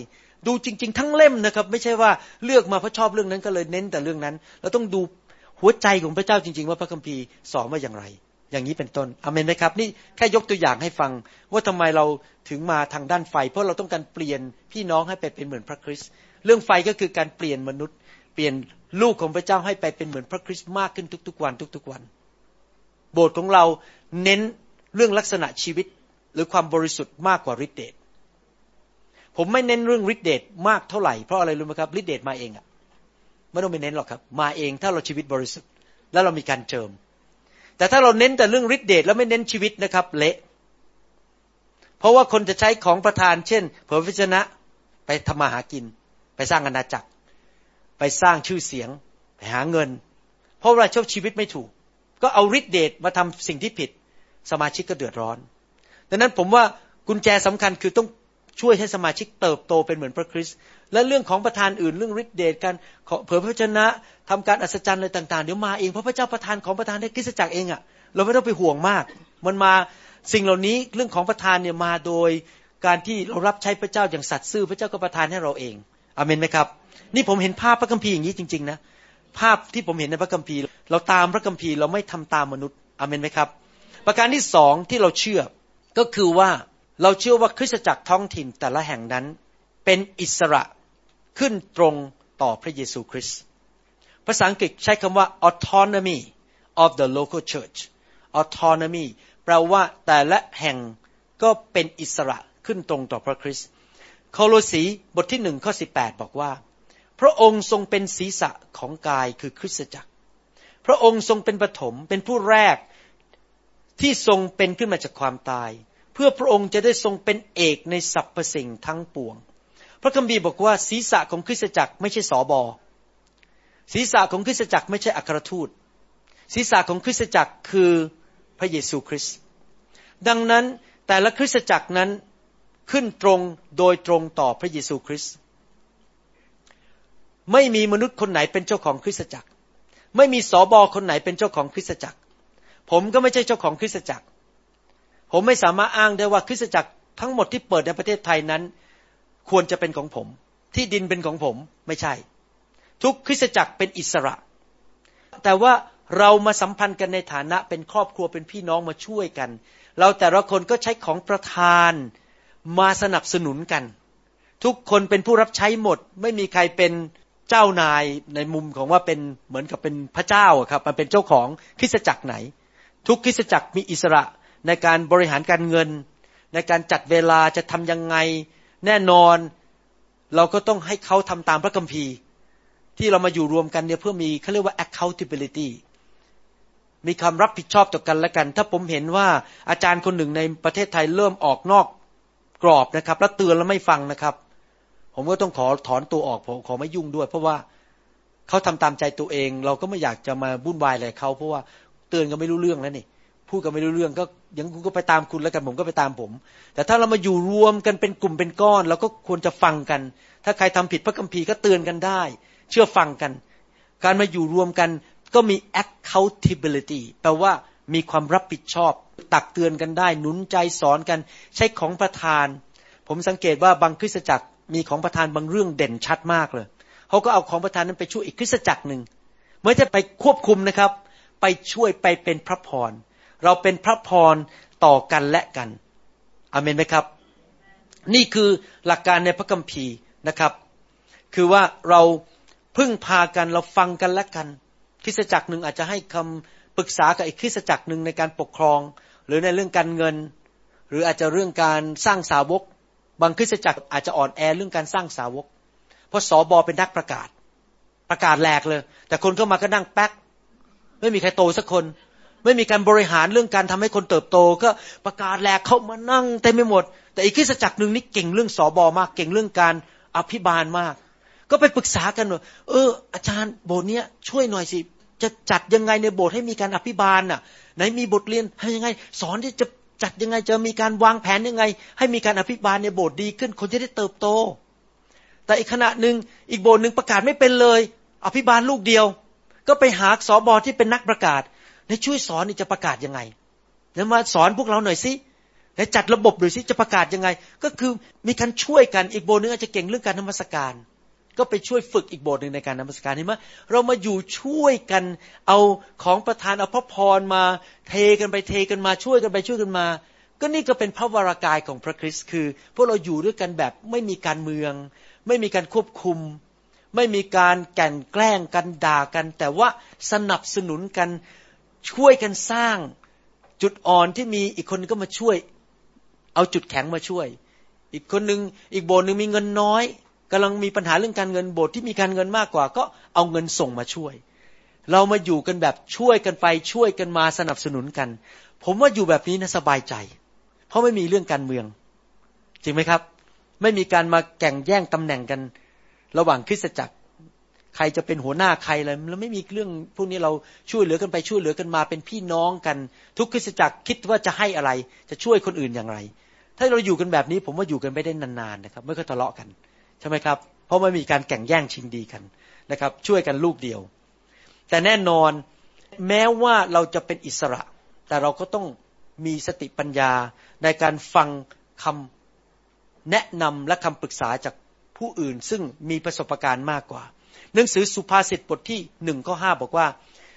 ดูจริงๆทั้งเล่มนะครับไม่ใช่ว่าเลือกมาเพราะชอบเรื่องนั้นก็เลยเน้นแต่เรื่องนั้นเราต้องดูหัวใจของพระเจ้าจริงๆว่าพระคัมภีร์สอนว่าอย่างไรอย่างนี้เป็นต้นอาเมนไหมครับนี่แค่ยกตัวอย่างให้ฟังว่าทำไมเราถึงมาทางด้านไฟเพราะเราต้องการเปลี่ยนพี่น้องให้ไปเป็นเหมือนพระคริสต์เรื่องไฟก็คือการเปลี่ยนมนุษย์เปลี่ยนลูกของพระเจ้าให้ไปเป็นเหมือนพระคริสต์มากขึ้นทุกๆวันทุกๆวันโบสถ์ของเราเน้นเรื่องลักษณะชีวิตหรือความบริสุทธิ์มากกว่าฤทธิ์เดชผมไม่เน้นเรื่องฤทธิ์เดชมากเท่าไหร่เพราะอะไรรู้ไหมครับฤทธิ์เดชมาเองอ่ะไม่ต้องไปเน้นหรอกครับมาเองถ้าเราชีวิตบริสุทธิ์แล้วเรามีการเจิมแต่ถ้าเราเน้นแต่เรื่องฤทธิ์เดชแล้วไม่เน้นชีวิตนะครับเละเพราะว่าคนจะใช้ของประทานเช่นเผยพระวจนะไปทำมาหากินไปสร้างอาณาจักรไปสร้างชื่อเสียงไปหาเงินเพราะว่าชอบชีวิตไม่ถูกก็เอาฤทธิ์เดชมาทำสิ่งที่ผิดสมาชิกก็เดือดร้อนดังนั้นผมว่ากุญแจสำคัญคือต้องช่วยให้สมาชิกเติบโตเป็นเหมือนพระคริสต์และเรื่องของประทานอื่นเรื่องฤทธิ์เดชการเผยพระวจนะทำการอัศจรรย์อะไรต่างๆเดี๋ยวมาเองเพราะพระเจ้าประทานของประทานให้คริสตจักรเองอ่ะเราไม่ต้องไปห่วงมากมันมาสิ่งเหล่านี้เรื่องของประทานเนี่ยมาโดยการที่เรารับใช้พระเจ้าอย่างสัตย์ซื่อพระเจ้าก็ประทานให้เราเองอาเมนไหมครับนี่ผมเห็นภาพพระคัมภีร์อย่างนี้จริงๆนะภาพที่ผมเห็นในพระคัมภีร์เราตามพระคัมภีร์เราไม่ทำตามมนุษย์อาเมนไหมครับประการที่สองที่เราเชื่อก็คือว่าเราเชื่อว่าคริสตจักรท้องถิ่นแต่ละแห่งนั้นเป็นอิสระขึ้นตรงต่อพระเยซูคริสต์ภาษาอังกฤษใช้คำว่า autonomy of the local church autonomy แปลว่าแต่ละแห่งก็เป็นอิสระขึ้นตรงต่อพระคริสต์โคโลสีบทที่1ข้อ18บอกว่าพระองค์ทรงเป็นศีรษะของกายคือคริสตจักรพระองค์ทรงเป็นปฐมเป็นผู้แรกที่ทรงเป็นขึ้นมาจากความตายเพื่อพระองค์จะได้ทรงเป็นเอกในสรรพสิ่งทั้งปวงพระคัมภีร์บอกว่าศีรษะของคริสตจักรไม่ใช่สบศีรษะของคริสตจักรไม่ใช่อัครทูตศีรษะของคริสตจักรคือพระเยซูคริสต์ดังนั้นแต่ละคริสตจักรนั้นขึ้นตรงโดยตรงต่อพระเยซูคริสต์ไม่มีมนุษย์คนไหนเป็นเจ้าของคริสตจักรไม่มีสบคนไหนเป็นเจ้าของคริสตจักรผมก็ไม่ใช่เจ้าของคริสตจักรผมไม่สามารถอ้างได้ว่าคริสตจักรทั้งหมดที่เปิดในประเทศไทยนั้นควรจะเป็นของผมที่ดินเป็นของผมไม่ใช่ทุกคริสตจักรเป็นอิสระแต่ว่าเรามาสัมพันธ์กันในฐานะเป็นครอบครัวเป็นพี่น้องมาช่วยกันเราแต่ละคนก็ใช้ของประทานมาสนับสนุนกันทุกคนเป็นผู้รับใช้หมดไม่มีใครเป็นเจ้านายในมุมของว่าเป็นเหมือนกับเป็นพระเจ้าครับมันเป็นเจ้าของคริสตจักรไหนทุกคริสตจักรมีอิสระในการบริหารการเงินในการจัดเวลาจะทำยังไงแน่นอนเราก็ต้องให้เขาทำตามพระคัมภีร์ที่เรามาอยู่รวมกันเนี่ยเพื่อมีเขาเรียกว่า accountability มีความรับผิดชอบต่อกันและกันถ้าผมเห็นว่าอาจารย์คนหนึ่งในประเทศไทยเริ่มออกนอกกรอบนะครับแล้วเตือนแล้วไม่ฟังนะครับผมก็ต้องขอถอนตัวออกขอไม่ยุ่งด้วยเพราะว่าเขาทำตามใจตัวเองเราก็ไม่อยากจะมาวุ่นวายอะไรเขาเพราะว่าเตือนก็ไม่รู้เรื่องแล้วนี่พูดก็ไม่รู้เรื่องก็ยังคุณก็ไปตามคุณแล้วกันผมก็ไปตามผมแต่ถ้าเรามาอยู่รวมกันเป็นกลุ่มเป็นก้อนเราก็ควรจะฟังกันถ้าใครทำผิดพระคัมภีร์ก็เตือนกันได้เชื่อฟังกันการมาอยู่รวมกันก็มี accountability แปลว่ามีความรับผิดชอบตักเตือนกันได้หนุนใจสอนกันใช้ของประทานผมสังเกตว่าบางคริสตจักรมีของประทานบางเรื่องเด่นชัดมากเลยเขาก็เอาของประทานนั้นไปช่วยอีกคริสตจักรนึงไม่ใช่ไปควบคุมนะครับไปช่วยไปเป็นพระพรเราเป็นพระพรต่อกันและกันอาเมนไหมครับนี่คือหลักการในพระคัมภีร์นะครับคือว่าเราพึ่งพากันเราฟังกันและกันคริสตจักรนึงอาจจะให้คำปรึกษากับอีกคริสตจักรนึงในการปกครองหรือในเรื่องการเงินหรืออาจจะเรื่องการสร้างสาวกบางคริสตจักรอาจจะอ่อนแอเรื่องการสร้างสาวกเพราะสบเป็นนักประกาศแหลกเลยแต่คนเข้ามาก็นั่งแป๊กไม่มีใครโตสักคนไม่มีการบริหารเรื่องการทำให้คนเติบโตก็ประกาศแหลกเข้ามานั่งเต็มไปหมดแต่อีกคริสตจักรนึงนี่เก่งเรื่องสบมากเก่งเรื่องการอภิบาลมากก็ไปปรึกษากันว่าอาจารย์โบสถ์เนี้ยช่วยหน่อยสิจะจัดยังไงในโบสถ์ให้มีการอภิบาลน่ะไหนมีบทเรียนให้ยังไงสอนที่จะจัดยังไงจะมีการวางแผนยังไงให้มีการอภิบาลในโบสถ์ดีขึ้นคนจะได้เติบโตแต่อีกขณะนึงอีกโบสถ์นึงประกาศไม่เป็นเลยอภิบาลลูกเดียวก็ไปหาสบที่เป็นนักประกาศในช่วยสอนนี่จะประกาศยังไงแล้วมาสอนพวกเราหน่อยสิและจัดระบบโดยที่จะประกาศยังไงก็คือมีการช่วยกันอีกโบสถ์นึงอาจจะเก่งเรื่องการนมัสการก็ไปช่วยฝึกอีกโบสถ์นึงในการนมัสการเห็นไหมเรามาอยู่ช่วยกันเอาของประทานเอาพระพรมาเทกันไปเทกันมาช่วยกันไปช่วยกันมาก็นี่ก็เป็นพระวรากายของพระคริสต์คือพวกเราอยู่ด้วยกันแบบไม่มีการเมืองไม่มีการควบคุมไม่มีการแกล้งแกล้งกันด่ากันแต่ว่าสนับสนุนกันช่วยกันสร้างจุดอ่อนที่มีอีกคนนึงก็มาช่วยเอาจุดแข็งมาช่วยอีกคนนึงอีกโบสถ์นึงมีเงินน้อยกำลังมีปัญหาเรื่องการเงินโบสถ์ที่มีการเงินมากกว่าก็เอาเงินส่งมาช่วยเรามาอยู่กันแบบช่วยกันไปช่วยกันมาสนับสนุนกันผมว่าอยู่แบบนี้นะสบายใจเพราะไม่มีเรื่องการเมืองจริงไหมครับไม่มีการมาแข่งแย่งตำแหน่งกันระหว่างคริสตจักรใครจะเป็นหัวหน้าใครอะไรเราไม่มีเรื่องพวกนี้เราช่วยเหลือกันไปช่วยเหลือกันมาเป็นพี่น้องกันทุกคริสตจักรคิดว่าจะให้อะไรจะช่วยคนอื่นอย่างไรถ้าเราอยู่กันแบบนี้ผมว่าอยู่กันไม่ได้นานๆนะครับไม่ค่อยทะเลาะกันใช่ไหมครับเพราะไม่มีการแข่งแย่งชิงดีกันนะครับช่วยกันลูกเดียวแต่แน่นอนแม้ว่าเราจะเป็นอิสระแต่เราก็ต้องมีสติปัญญาในการฟังคำแนะนำและคำปรึกษาจากผู้อื่นซึ่งมีประสบการณ์มากกว่าหนังสือสุภาษิตบทที่1ข้อ5บอกว่า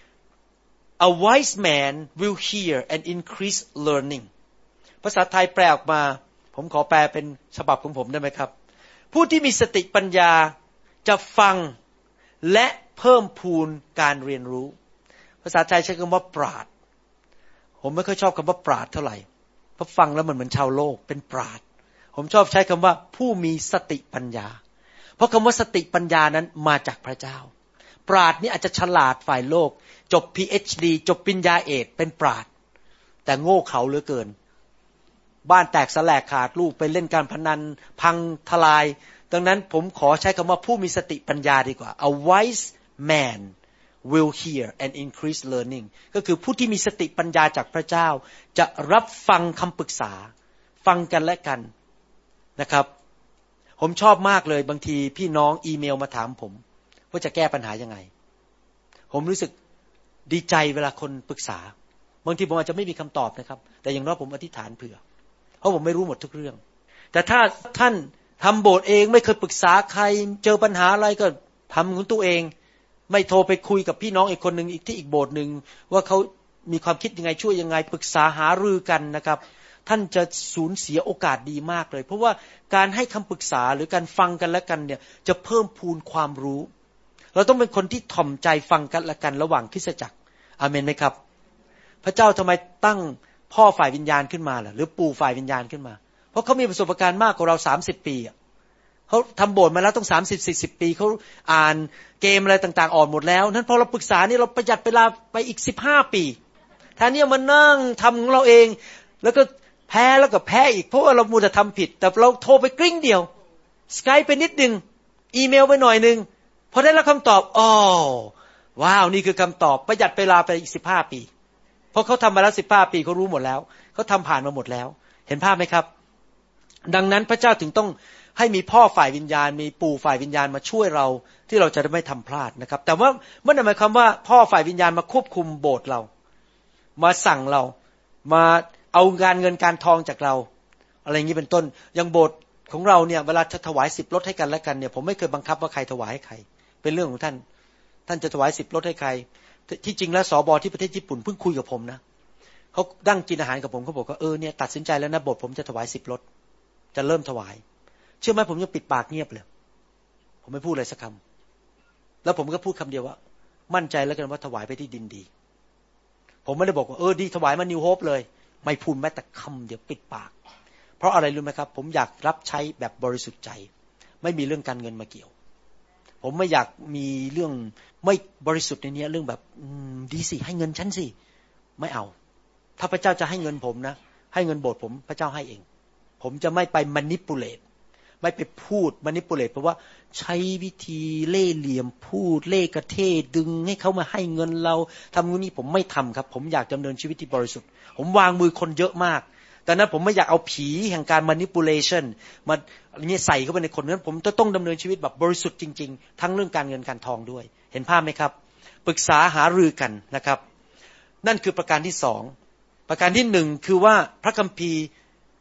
A wise man will hear and increase learning ภาษาไทยแปลออกมาผมขอแปลเป็นฉบับของผมได้ไหมครับผู้ที่มีสติปัญญาจะฟังและเพิ่มพูนการเรียนรู้ภาษาไทยใช้คำว่าปราชญ์ผมไม่ค่อยชอบคำว่าปราชญ์เท่าไหร่เพราะฟังแล้วมันเหมือนชาวโลกเป็นปราชญ์ผมชอบใช้คำว่าผู้มีสติปัญญาเพราะคำว่าสติปัญญานั้นมาจากพระเจ้าปราชญ์นี่อาจจะฉลาดฝ่ายโลกจบ PhD จบปริญญาเอกเป็นปราชญ์แต่โง่เขลาเหลือเกินบ้านแตกสลายขาดลูกไปเล่นการพนันพังทลายดังนั้นผมขอใช้คำว่าผู้มีสติปัญญาดีกว่า A wise man will hear and increase learning ก็คือผู้ที่มีสติปัญญาจากพระเจ้าจะรับฟังคำปรึกษาฟังกันและกันนะครับผมชอบมากเลยบางทีพี่น้องอีเมลมาถามผมว่าจะแก้ปัญหายังไงผมรู้สึกดีใจเวลาคนปรึกษาบางทีผมอาจจะไม่มีคำตอบนะครับแต่อย่างน้อยผมอธิษฐานเผื่อเพราะผมไม่รู้หมดทุกเรื่องแต่ถ้าท่านทำโบสถ์เองไม่เคยปรึกษาใครเจอปัญหาอะไรก็ทำของตัวเองไม่โทรไปคุยกับพี่น้องอีกคนนึงอีกที่อีกโบสถ์นึงว่าเขามีความคิดยังไงช่วยยังไงปรึกษาหารือกันนะครับท่านจะสูญเสียโอกาสดีมากเลยเพราะว่าการให้คำปรึกษาหรือการฟังกันและกันเนี่ยจะเพิ่มพูนความรู้เราต้องเป็นคนที่ถ่อมใจฟังกันและกันระหว่างคริสตจักรอาเมนไหมครับพระเจ้าทำไมตั้งพ่อฝ่ายวิญญาณขึ้นมาล่ะหรือปู่ฝ่ายวิญญาณขึ้นมาเพราะเขามีประสบการณ์มากกว่าเรา30 ปีเขาทำโบสถ์มาแล้วต้อง30-40 ปีเขาอ่านเกมอะไรต่างๆอ่อนหมดแล้วนั้นพอเราปรึกษานี่เราประหยัดเวลาไปอีก15 ปีแทนที่จะมานั่งทำของเราเองแล้วก็แพ้แล้วก็แพ้อีกเพราะว่าเรามัวแต่ทำผิดแต่เราโทรไปกริ้งเดียวสกายไปนิดนึงอีเมลไปหน่อยนึงพอได้รับคำตอบอ๋อว้าวนี่คือคำตอบประหยัดเวลาไปอีก15 ปีเพราะเขาทำมาแล้ว15 ปีเขารู้หมดแล้วเขาทำผ่านมาหมดแล้วเห็นภาพไหมครับดังนั้นพระเจ้าถึงต้องให้มีพ่อฝ่ายวิญญาณมีปู่ฝ่ายวิญญาณมาช่วยเราที่เราจะไม่ทำพลาดนะครับแต่ว่าไม่ได้หมายความว่าพ่อฝ่ายวิญญาณมาควบคุมโบสถ์เรามาสั่งเรามาเอาการเงินการทองจากเราอะไรอย่างนี้เป็นต้นอย่างโบสถ์ของเราเนี่ยเวลาจะถวาย10 รถให้กันและกันเนี่ยผมไม่เคยบังคับว่าใครถวายให้ใครเป็นเรื่องของท่านจะถวาย10 รถให้ใครที่จริงแล้วสบที่ประเทศญี่ปุ่นเพิ่งคุยกับผมนะเขาดั้งกินอาหารกับผมเขาบอกว่าเนี่ยตัดสินใจแล้วนะโบสถ์ผมจะถวาย10 รถจะเริ่มถวายเชื่อไหมผมยังปิดปากเงียบเลยผมไม่พูดอะไรสักคำแล้วผมก็พูดคำเดียวว่ามั่นใจแล้วกันว่าถวายไปที่ดินดีผมไม่ได้บอกว่าดีถวายมานิวโฮปเลยไม่พูดแม้แต่คำเดียวปิดปากเพราะอะไรรู้ไหมครับผมอยากรับใช้แบบบริสุทธิ์ใจไม่มีเรื่องการเงินมาเกี่ยวผมไม่อยากมีเรื่องไม่บริสุทธิ์ในนี้เรื่องแบบดีสิให้เงินฉันสิไม่เอาถ้าพระเจ้าจะให้เงินผมนะให้เงินโบสถ์ผมพระเจ้าให้เองผมจะไม่ไปmanipulateไม่ไปพูดmanipulateเพราะว่าใช้วิธีเล่ห์เหลี่ยมพูดเล่ห์กระเทศดึงให้เขามาให้เงินเราทำงูนี้ผมไม่ทำครับผมอยากดำเนินชีวิตที่บริสุทธิ์ผมวางมือคนเยอะมากแต่นั้นผมไม่อยากเอาผีแห่งการ manipulation มาเนี่ยใส่เข้าไปในคนนั้นผมจะต้องดำเนินชีวิตแบบบริสุทธิ์จริงๆทั้งเรื่องการเงินการทองด้วยเห็นภาพไหมครับปรึกษาหารือกันนะครับนั่นคือประการที่2ประการที่1คือว่าพระคัมภีร์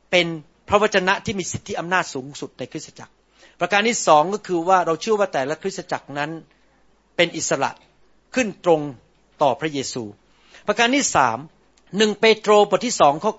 เป็นพระวจนะที่มีสิทธิอำนาจสูงสุดในคริสตจักรประการที่สองก็คือว่าเราเชื่อว่าแต่ละคริสตจักรนั้นเป็นอิสระขึ้นตรงต่อพระเยซูประการที่สาม1เปโตรบทที่2ข้อ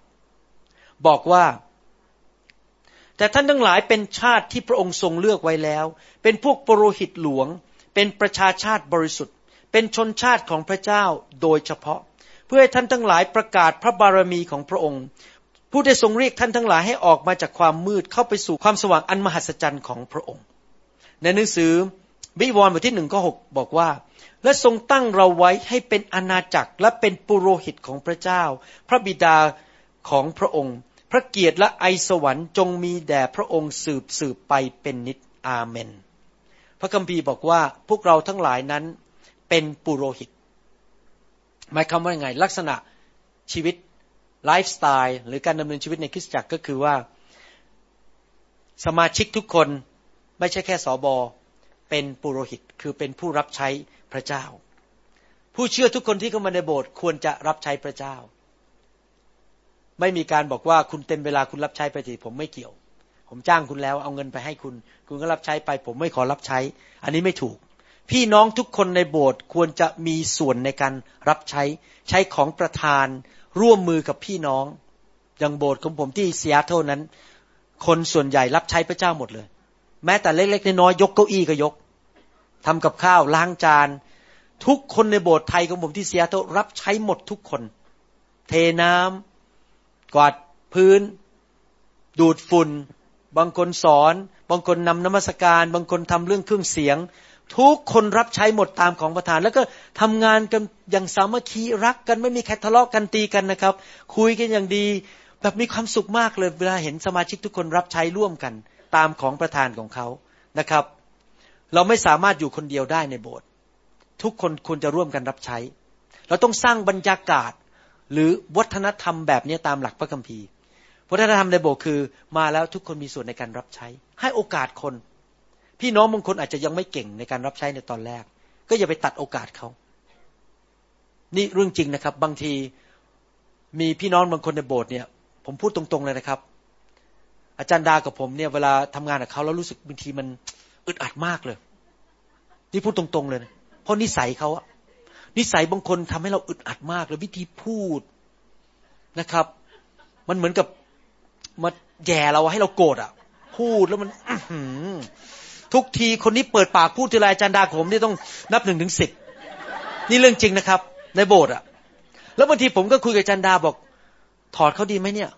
9บอกว่าแต่ท่านทั้งหลายเป็นชาติที่พระองค์ทรงเลือกไว้แล้วเป็นพวกปุโรหิตหลวงเป็นประชาชาติบริสุทธิ์เป็นชนชาติของพระเจ้าโดยเฉพาะเพื่อให้ท่านทั้งหลายประกาศพระบารมีของพระองค์ผู้ได้ทรงเรียกท่านทั้งหลายให้ออกมาจากความมืดเข้าไปสู่ความสว่างอันมหัศจรรย์ของพระองค์ในหนังสือวิวรณ์บทที่1ข้อ6บอกว่าและทรงตั้งเราไว้ให้เป็นอาณาจักรและเป็นปุโรหิตของพระเจ้าพระบิดาของพระองค์พระเกียรติและไอสวรรค์จงมีแด่พระองค์สืบไปเป็นนิจอาเมนพระคัมภีร์บอกว่าพวกเราทั้งหลายนั้นเป็นปุโรหิตหมายความว่ายังไงลักษณะชีวิตไลฟ์สไตล์หรือการดำเนินชีวิตในคริสตจักรก็คือว่าสมาชิกทุกคนไม่ใช่แค่สบเป็นปุโรหิตคือเป็นผู้รับใช้พระเจ้าผู้เชื่อทุกคนที่เข้ามาในโบสถ์ควรจะรับใช้พระเจ้าไม่มีการบอกว่าคุณเต็มเวลาคุณรับใช้ไปทีผมไม่เกี่ยวผมจ้างคุณแล้วเอาเงินไปให้คุณก็รับใช้ไปผมไม่ขอรับใช้อันนี้ไม่ถูกพี่น้องทุกคนในโบสถ์ควรจะมีส่วนในการรับใช้ของประธานร่วมมือกับพี่น้องอย่างโบสถ์ของผมที่ซีแอตเทิลนั้นคนส่วนใหญ่รับใช้พระเจ้าหมดเลยแม้แต่เล็กๆน้อยๆยกเก้าอี้ก็ยกทำกับข้าวล้างจานทุกคนในโบสถ์ไทยของผมที่ซีแอตเทิลรับใช้หมดทุกคนเทน้ำกวาดพื้นดูดฝุ่นบางคนสอนบางคนนำนมัสการบางคนทำเรื่องเครื่องเสียงทุกคนรับใช้หมดตามของประธานแล้วก็ทำงานกันอย่างสามัคคีรักกันไม่มีใครทะเลาะกันตีกันนะครับคุยกันอย่างดีแบบมีความสุขมากเลยเวลาเห็นสมาชิกทุกคนรับใช้ร่วมกันตามของประธานของเขานะครับเราไม่สามารถอยู่คนเดียวได้ในโบสถ์ทุกคนควรจะร่วมกันรับใช้เราต้องสร้างบรรยากาศหรือวัฒนธรรมแบบนี้ตามหลักพระคัมภีร์วัฒนธรรมในโบสถ์คือมาแล้วทุกคนมีส่วนในการรับใช้ให้โอกาสคนพี่น้องบางคนอาจจะยังไม่เก่งในการรับใช้ในตอนแรกก็อย่าไปตัดโอกาสเขานี่เรื่องจริงนะครับบางทีมีพี่น้องบางคนในโบสถ์เนี่ยผมพูดตรงๆเลยนะครับอาจารย์ดากับผมเนี่ยเวลาทำงานกับเขาแล้วรู้สึกบางทีมันอึดอัดมากเลยนี่พูดตรงๆเลยนะเพราะนิสัยเขาอะนิสัยบางคนทำให้เราอึดอัดมากเลยวิธีพูดนะครับมันเหมือนกับมาแย่เราให้เราโกรธอะพูดแล้วมันทุกทีคนนี้เปิดปากพูดทีไรอาจารย์ดาผมนี่ต้องนับ1 ถึง 10นี่เรื่องจริงนะครับในโบสถ์อะแล้วบางทีผมก็คุยกับอาจารย์ดาบอกถอดเขาดีไหมเนี่ย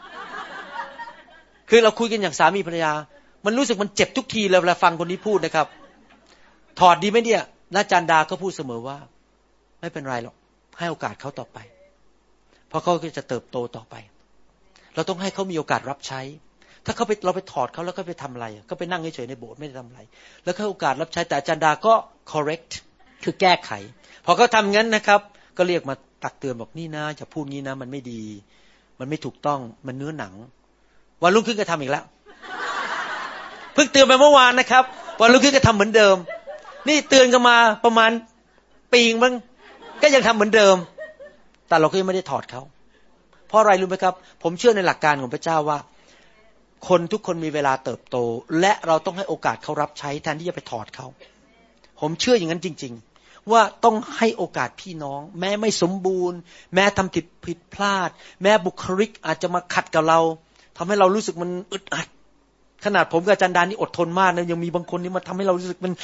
คือเราคุยกันอย่างสามีภรรยามันรู้สึกมันเจ็บทุกทีเลยเวลาฟังคนนี้พูดนะครับถอดดีไหมเนี่ยอาจารย์ดาก็พูดเสมอว่าไม่เป็นไรหรอกให้โอกาสเขาต่อไปเพราะเขาจะเติบโตต่อไปเราต้องให้เขามีโอกาสรับใช้ถ้าเราไปถอดเขาแล้วก็ไปทำอะไรก็ไปนั่งเฉยๆในโบสถ์ไม่ได้ทำอะไรแล้วเขาโอกาสรับใช้แต่อาจารย์ดาก็ correct คือแก้ไขพอเขาทำงั้นนะครับก็เรียกมาตักเตือนบอกนี่นะอย่าพูดงี้นะมันไม่ดีมันไม่ถูกต้องมันเนื้อหนังวันรุ่งขึ้นก็ทำอีกแล้วเพิ่งเตือนไปเมื่อวานนะครับวันรุ่งขึ้นก็ทำเหมือนเดิมนี่เตือนกันมาประมาณปีนึงมั้งก็ยังทำเหมือนเดิมแต่เราก็ยังไม่ได้ถอดเขาเพราะอะไรรู้ไหมครับผมเชื่อในหลักการของพระเจ้าว่าคนทุกคนมีเวลาเติบโตและเราต้องให้โอกาสเขารับใช้แทนที่จะไปถอดเขาผมเชื่ออย่างนั้นจริงๆว่าต้องให้โอกาสพี่น้องแม้ไม่สมบูรณ์แม้ทำผิดพลาดแม้บุคลิกอาจจะมาขัดกับเราทำให้เรารู้สึกมันอึดอัดขนาดผมกับอาจารย์ดานี่อดทนมากนะยังมีบางคนนี่มาทำให้เรารู้สึกมัน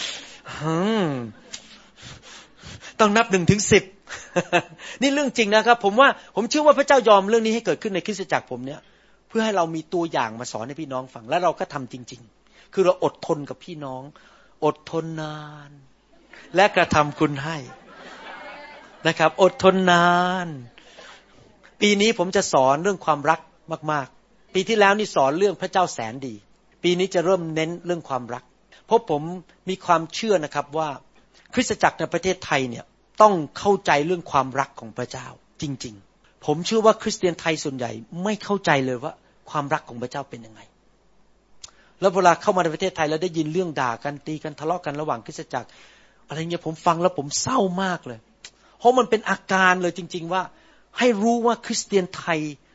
ต้องนับ1 ถึง 10นี่เรื่องจริงนะครับผมเชื่อว่าพระเจ้ายอมเรื่องนี้ให้เกิดขึ้นในคริสตจักรผมเนี่ยเพื่อให้เรามีตัวอย่างมาสอนให้พี่น้องฟังและเราก็ทำจริงๆคือเราอดทนกับพี่น้องอดทนนานและกระทำคุณให้นะครับอดทนนานปีนี้ผมจะสอนเรื่องความรักมากๆปีที่แล้วนี่สอนเรื่องพระเจ้าแสนดีปีนี้จะเริ่มเน้นเรื่องความรักเพราะผมมีความเชื่อนะครับว่าคริสตจักรในประเทศไทยเนี่ยต้องเข้าใจเรื่องความรักของพระเจ้าจริงๆผมเชื่อว่าคริสเตียนไทยส่วนใหญ่ไม่เข้าใจเลยว่าความรักของพระเจ้าเป็นยังไงแล้วเวลาเข้ามาในประเทศไทยแล้วได้ยินเรื่องด่ากันตีกันทะเลาะกันระหว่างคริสตจักรอะไรเงี้ยผมฟังแล้วผมเศร้ามากเลยเพราะมันเป็นอาการเลยจริงๆว่าให้รู้ว่าคริสเตียนไทย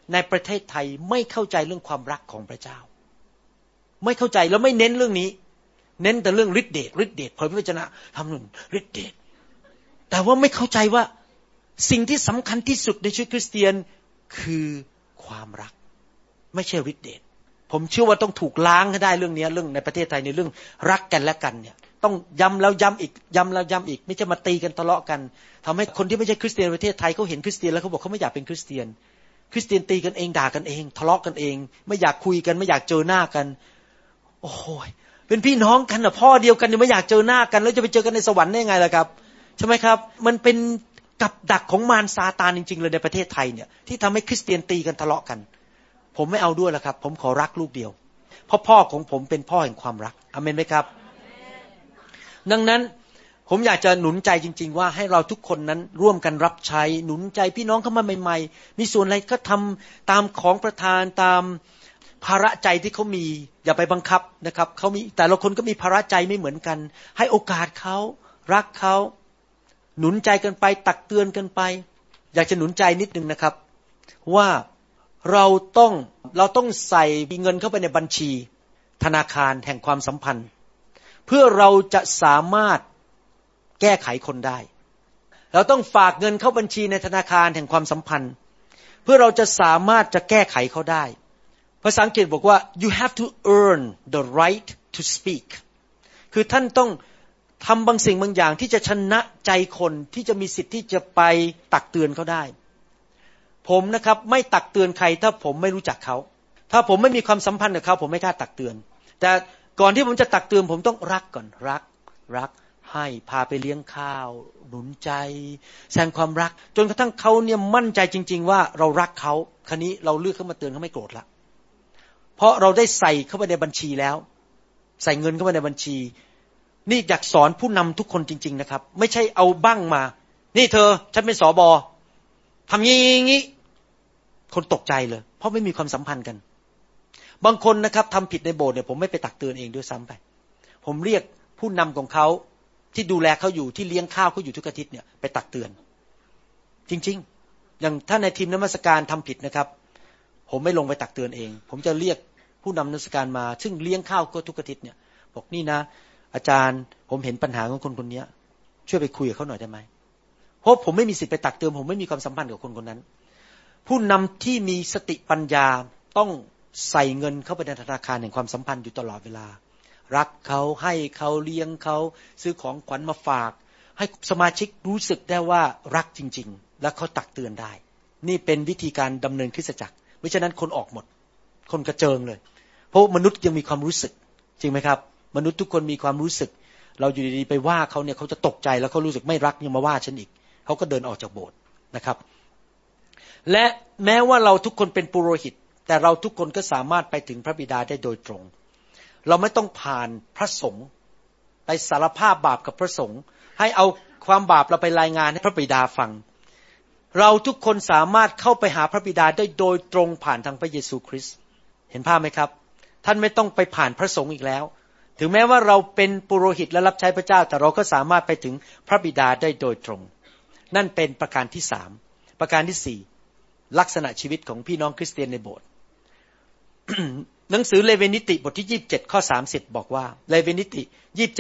ในประเทศไทยไม่เข้าใจเรื่องความรักของพระเจ้าไม่เข้าใจแล้วไม่เน้นเรื่องนี้เน้นแต่เรื่องฤทธิเดชฤทธิเดชเผยพระวจนะทำนู่นฤทธิเดชแต่ว่าไม่เข้าใจว่าสิ่งที่สำคัญที่สุดในชีวิตคริสเตียนคือความรักไม่ใช่ฤทธิเดชผมเชื่อว่าต้องถูกล้างให้ได้เรื่องนี้เรื่องในประเทศไทยในเรื่องรักกันและกันเนี่ยต้องย้ำแล้วย้ำอีกย้ำแล้วย้ำอีกไม่ใช่มาตีกันทะเลาะกันทำให้คนที่ไม่ใช่คริสเตียนในประเทศไทยเขาเห็นคริสเตียนแล้วเขาบอกเขาไม่อยากเป็นคริสเตียนคริสเตียนตีกันเองด่ากันเองทะเลาะกันเองไม่อยากคุยกันไม่อยากเจอหน้ากันโอ้โหเป็นพี่น้องกันนะพ่อเดียวกันยังไม่อยากเจอหน้ากันแล้วจะไปเจอกันในสวรรค์ได้ไงล่ะครับใช่ไหมครับมันเป็นกับดักของมารซาตานจริงๆเลยในประเทศไทยเนี่ยที่ทำให้คริสเตียนตีกันทะเลาะกันผมไม่เอาด้วยแล้วครับผมขอรักลูกเดียวเพราะพ่อของผมเป็นพ่อแห่งความรักอาเมนไหมครับดังนั้นผมอยากจะหนุนใจจริงๆว่าให้เราทุกคนนั้นร่วมกันรับใช้หนุนใจพี่น้องเข้ามาใหม่ๆมีส่วนอะไรก็ทำตามของประทานตามภาระใจที่เขามีอย่าไปบังคับนะครับเขามีแต่ละคนก็มีภาระใจไม่เหมือนกันให้โอกาสเขารักเขาหนุนใจกันไปตักเตือนกันไปอยากจะหนุนใจนิดนึงนะครับว่าเราต้องใส่เงินเข้าไปในบัญชีธนาคารแห่งความสัมพันธ์เพื่อเราจะสามารถแก้ไขคนได้เราต้องฝากเงินเข้าบัญชีในธนาคารแห่งความสัมพันธ์เพื่อเราจะสามารถจะแก้ไขเขาได้ภาษาอังกฤษบอกว่า you have to earn the right to speak คือท่านต้องทำบางสิ่งบางอย่างที่จะชนะใจคนที่จะมีสิทธิ์ที่จะไปตักเตือนเขาได้ผมนะครับไม่ตักเตือนใครถ้าผมไม่รู้จักเขาถ้าผมไม่มีความสัมพันธ์กับเขาผมไม่กล้าตักเตือนแต่ก่อนที่ผมจะตักเตือนผมต้องรักก่อนรักให้พาไปเลี้ยงข้าวหนุนใจแสดงความรักจนกระทั่งเขาเนี่ยมั่นใจจริงๆว่าเรารักเขาคราวนี้เราเลือกเขามาเตือนเขาไม่โกรธละเพราะเราได้ใส่เข้าไปในบัญชีแล้วใส่เงินเข้าไปในบัญชีนี่อยากสอนผู้นำทุกคนจริงๆนะครับไม่ใช่เอาบั้งมานี่เธอฉันเป็นสบทำงี้คนตกใจเลยเพราะไม่มีความสัมพันธ์กันบางคนนะครับทำผิดในโบสถ์เนี่ยผมไม่ไปตักเตือนเองด้วยซ้ำไปผมเรียกผู้นำของเขาที่ดูแลเขาอยู่ที่เลี้ยงข้าวเขาอยู่ทุกอาทิตย์เนี่ยไปตักเตือนจริงๆอย่างถ้าในทีมนมัสการทำผิดนะครับผมไม่ลงไปตักเตือนเองผมจะเรียกผู้นำนมัสการมาซึ่งเลี้ยงข้าวก็ทุกอาทิตย์เนี่ยบอกนี่นะอาจารย์ผมเห็นปัญหาของคนนี้ช่วยไปคุยกับเขาหน่อยได้ไหมเพราะผมไม่มีสิทธิ์ไปตักเตือนผมไม่มีความสัมพันธ์กับคนนั้นผู้นำที่มีสติปัญญาต้องใส่เงินเข้าไปในธนาคารแห่งความสัมพันธ์อยู่ตลอดเวลารักเขาให้เขาเลี้ยงเขาซื้อของขวัญมาฝากให้สมาชิกรู้สึกได้ว่ารักจริงๆและเขาตักเตือนได้นี่เป็นวิธีการดำเนินคริสตจักรไม่ฉะนั้นคนออกหมดคนกระเจิงเลยเพราะมนุษย์ยังมีความรู้สึกจริงไหมครับมนุษย์ทุกคนมีความรู้สึกเราอยู่ดีๆไปว่าเขาเนี่ยเขาจะตกใจแล้วเขารู้สึกไม่รักยังมาว่าฉันอีกเขาก็เดินออกจากโบสถ์นะครับและแม้ว่าเราทุกคนเป็นปุโรหิตแต่เราทุกคนก็สามารถไปถึงพระบิดาได้โดยตรงเราไม่ต้องผ่านพระสงฆ์ไปสารภาพบาปกับพระสงฆ์ให้เอาความบาปเราไปรายงานให้พระบิดาฟังเราทุกคนสามารถเข้าไปหาพระบิดาได้โดยตรงผ่านทางพระเยซูคริสต์เห็นภาพไหมครับท่านไม่ต้องไปผ่านพระสงฆ์อีกแล้วถึงแม้ว่าเราเป็นปุโรหิตและรับใช้พระเจ้าแต่เราก็สามารถไปถึงพระบิดาได้โดยตรงนั่นเป็นประการที่3ประการที่4ลักษณะชีวิตของพี่น้องคริสเตียนในโบสถ์ หนังสือเลวีนิติบทที่27ข้อ30บอกว่าเลวีนิติ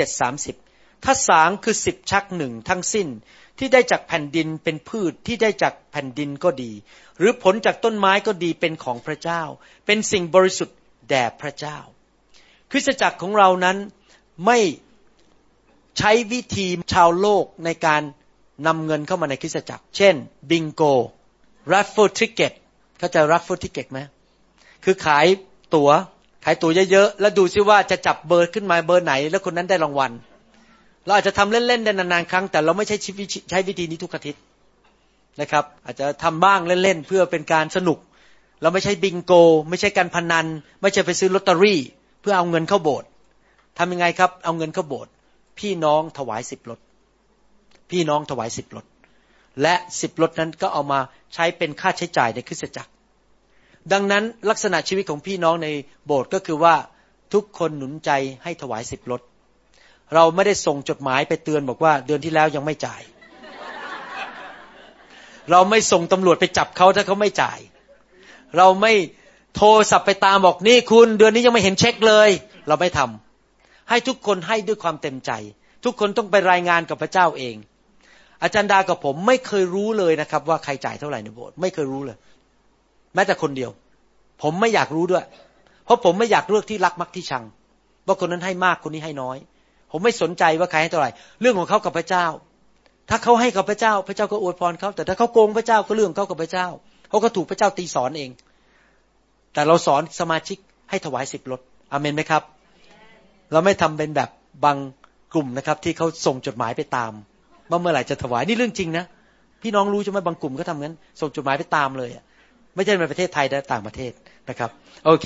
27:30ถ้าสางคือ10ชักหนึ่งทั้งสิ้นที่ได้จากแผ่นดินเป็นพืชที่ได้จากแผ่นดินก็ดีหรือผลจากต้นไม้ก็ดีเป็นของพระเจ้าเป็นสิ่งบริสุทธิ์แด่พระเจ้าคริสตจักรของเรานั้นไม่ใช้วิธีชาวโลกในการนำเงินเข้ามาในคริสตจักรเช่นบิงโกรัฟเฟิลทิกเก็ตเข้าใจรัฟเฟิลทิกเก็ตไหมคือขายตั๋วเยอะๆแล้วดูซิว่าจะจับเบอร์ขึ้นมาเบอร์ไหนแล้วคนนั้นได้รางวัลเราอาจจะทำเล่นๆได้นานๆครั้งแต่เราไม่ใช้วิธีนี้ทุกอาทิตย์นะครับอาจจะทำบ้างเล่นๆเพื่อเป็นการสนุกเราไม่ใช่บิงโกไม่ใช่การพนันไม่ใช่ไปซื้อลอตเตอรี่เพื่อเอาเงินเข้าโบสถ์ทำยังไงครับเอาเงินเข้าโบสถ์พี่น้องถวาย10 รถพี่น้องถวาย10 รถและ10 รถนั้นก็เอามาใช้เป็นค่าใช้จ่ายในคริสตจักรดังนั้นลักษณะชีวิตของพี่น้องในโบสถ์ก็คือว่าทุกคนหนุนใจให้ถวาย10 รถเราไม่ได้ส่งจดหมายไปเตือนบอกว่าเดือนที่แล้วยังไม่จ่าย เราไม่ส่งตำรวจไปจับเขาถ้าเขาไม่จ่ายเราไม่โทรศัพท์ไปตามบอกนี่คุณเดือนนี้ยังไม่เห็นเช็คเลยเราไม่ทำให้ทุกคนให้ด้วยความเต็มใจทุกคนต้องไปรายงานกับพระเจ้าเองอาจารย์ดากับผมไม่เคยรู้เลยนะครับว่าใครจ่ายเท่าไหร่ในโบสถ์ไม่เคยรู้เลยแม้แต่คนเดียวผมไม่อยากรู้ด้วยเพราะผมไม่อยากเลือกที่รักมักที่ชังว่าคนนั้นให้มากคนนี้ให้น้อยผมไม่สนใจว่าใครให้เท่าไหร่เรื่องของเขากับพระเจ้าถ้าเขาให้กับพระเจ้าพระเจ้าก็อวยพรเขาแต่ถ้าเขาโกงพระเจ้าก็เรื่องเขากับพระเจ้าเขาก็ถูกพระเจ้าตีสอนเองแต่เราสอนสมาชิกให้ถวาย10 ลดอาเมนไหมครับเราไม่ทำเป็นแบบบางกลุ่มนะครับที่เขาส่งจดหมายไปตามว่าเมื่อไหร่จะถวายนี่เรื่องจริงนะพี่น้องรู้ใช่ไหมบางกลุ่มก็ทำงั้นส่งจดหมายไปตามเลยไม่ใช่ในประเทศไทยแต่ต่างประเทศนะครับโอเค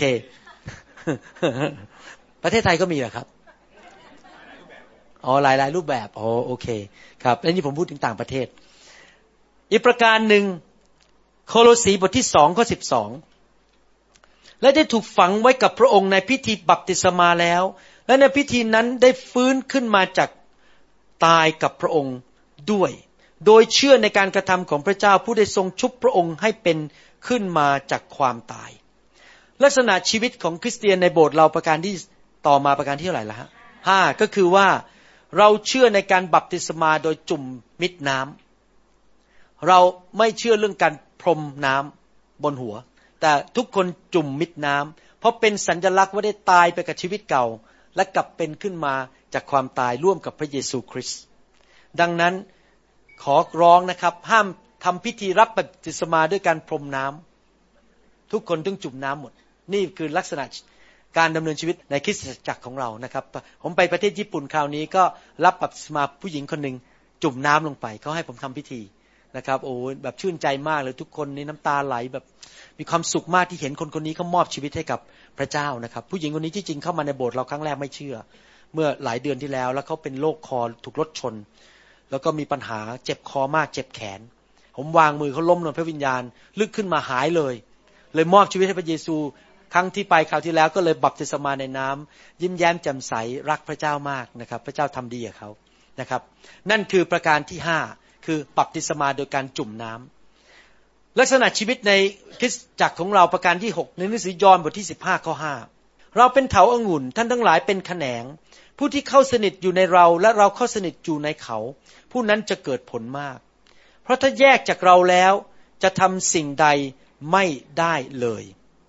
ประเทศไทยก็มีเหรอครับอ๋อหลายรูปแบบอ๋อโอเคครับแล้วนี่ผมพูดถึงต่างประเทศอีกประการหนึ่งโคโลสีบทที่2ข้อ12และได้ถูกฝังไว้กับพระองค์ในพิธีบัพติศมาแล้วและในพิธีนั้นได้ฟื้นขึ้นมาจากตายกับพระองค์ด้วยโดยเชื่อในการกระทำของพระเจ้าผู้ได้ทรงชุบพระองค์ให้เป็นขึ้นมาจากความตายลักษณะชีวิตของคริสเตียนในโบสถ์เราประการที่ต่อมาประการที่เท่าไหร่ละฮะ5ก็คือว่าเราเชื่อในการบัพติศมาโดยจุ่มมิดน้ำเราไม่เชื่อเรื่องการพรมน้ำบนหัวแต่ทุกคนจุ่มมิดน้ำเพราะเป็นสัญลักษณ์ว่าได้ตายไปกับชีวิตเก่าและกลับเป็นขึ้นมาจากความตายร่วมกับพระเยซูคริสต์ดังนั้นขอร้องนะครับห้ามทำพิธีรับบัพติศมาด้วยการพรมน้ำทุกคนต้องจุ่มน้ำหมดนี่คือลักษณะการดำเนินชีวิตในคริสตจักรของเรานะครับผมไปประเทศญี่ปุ่นคราวนี้ก็รับบัพติศมาผู้หญิงคนนึงจุ่มน้ำลงไปเขาให้ผมทำพิธีนะครับโอ้แบบชื่นใจมากเลยทุกคนนี่น้ำตาไหลแบบมีความสุขมากที่เห็นคนคนนี้เขามอบชีวิตให้กับพระเจ้านะครับผู้หญิงคนนี้ที่จริงเข้ามาในโบสถ์เราครั้งแรกไม่เชื่อเมื่อหลายเดือนที่แล้วแล้วเขาเป็นโรคคอถูกรถชนแล้วก็มีปัญหาเจ็บคอมากเจ็บแขนผมวางมือเขาล้มลงพระวิญญาณลึกขึ้นมาหายเลยมอบชีวิตให้พระเยซูครั้งที่ไปคราวที่แล้วก็เลยบัพติศมาในน้ำยิ้มแย้มแจ่มใสรักพระเจ้ามากนะครับพระเจ้าทำดีกับเขานะครับนั่นคือประการที่5คือบัพติศมาโดยการจุ่มน้ำลักษณะชีวิตในคริสตจักรของเราประการที่6ในหนังสือยอห์นบทที่15ข้อ5เราเป็นเถาองุ่นท่านทั้งหลายเป็นแขนงผู้ที่เข้าสนิทอยู่ในเราและเราเข้าสนิทอยู่ในเขาผู้นั้นจะเกิดผลมากเพราะถ้าแยกจากเราแล้วจะทำสิ่งใดไม่ได้เลย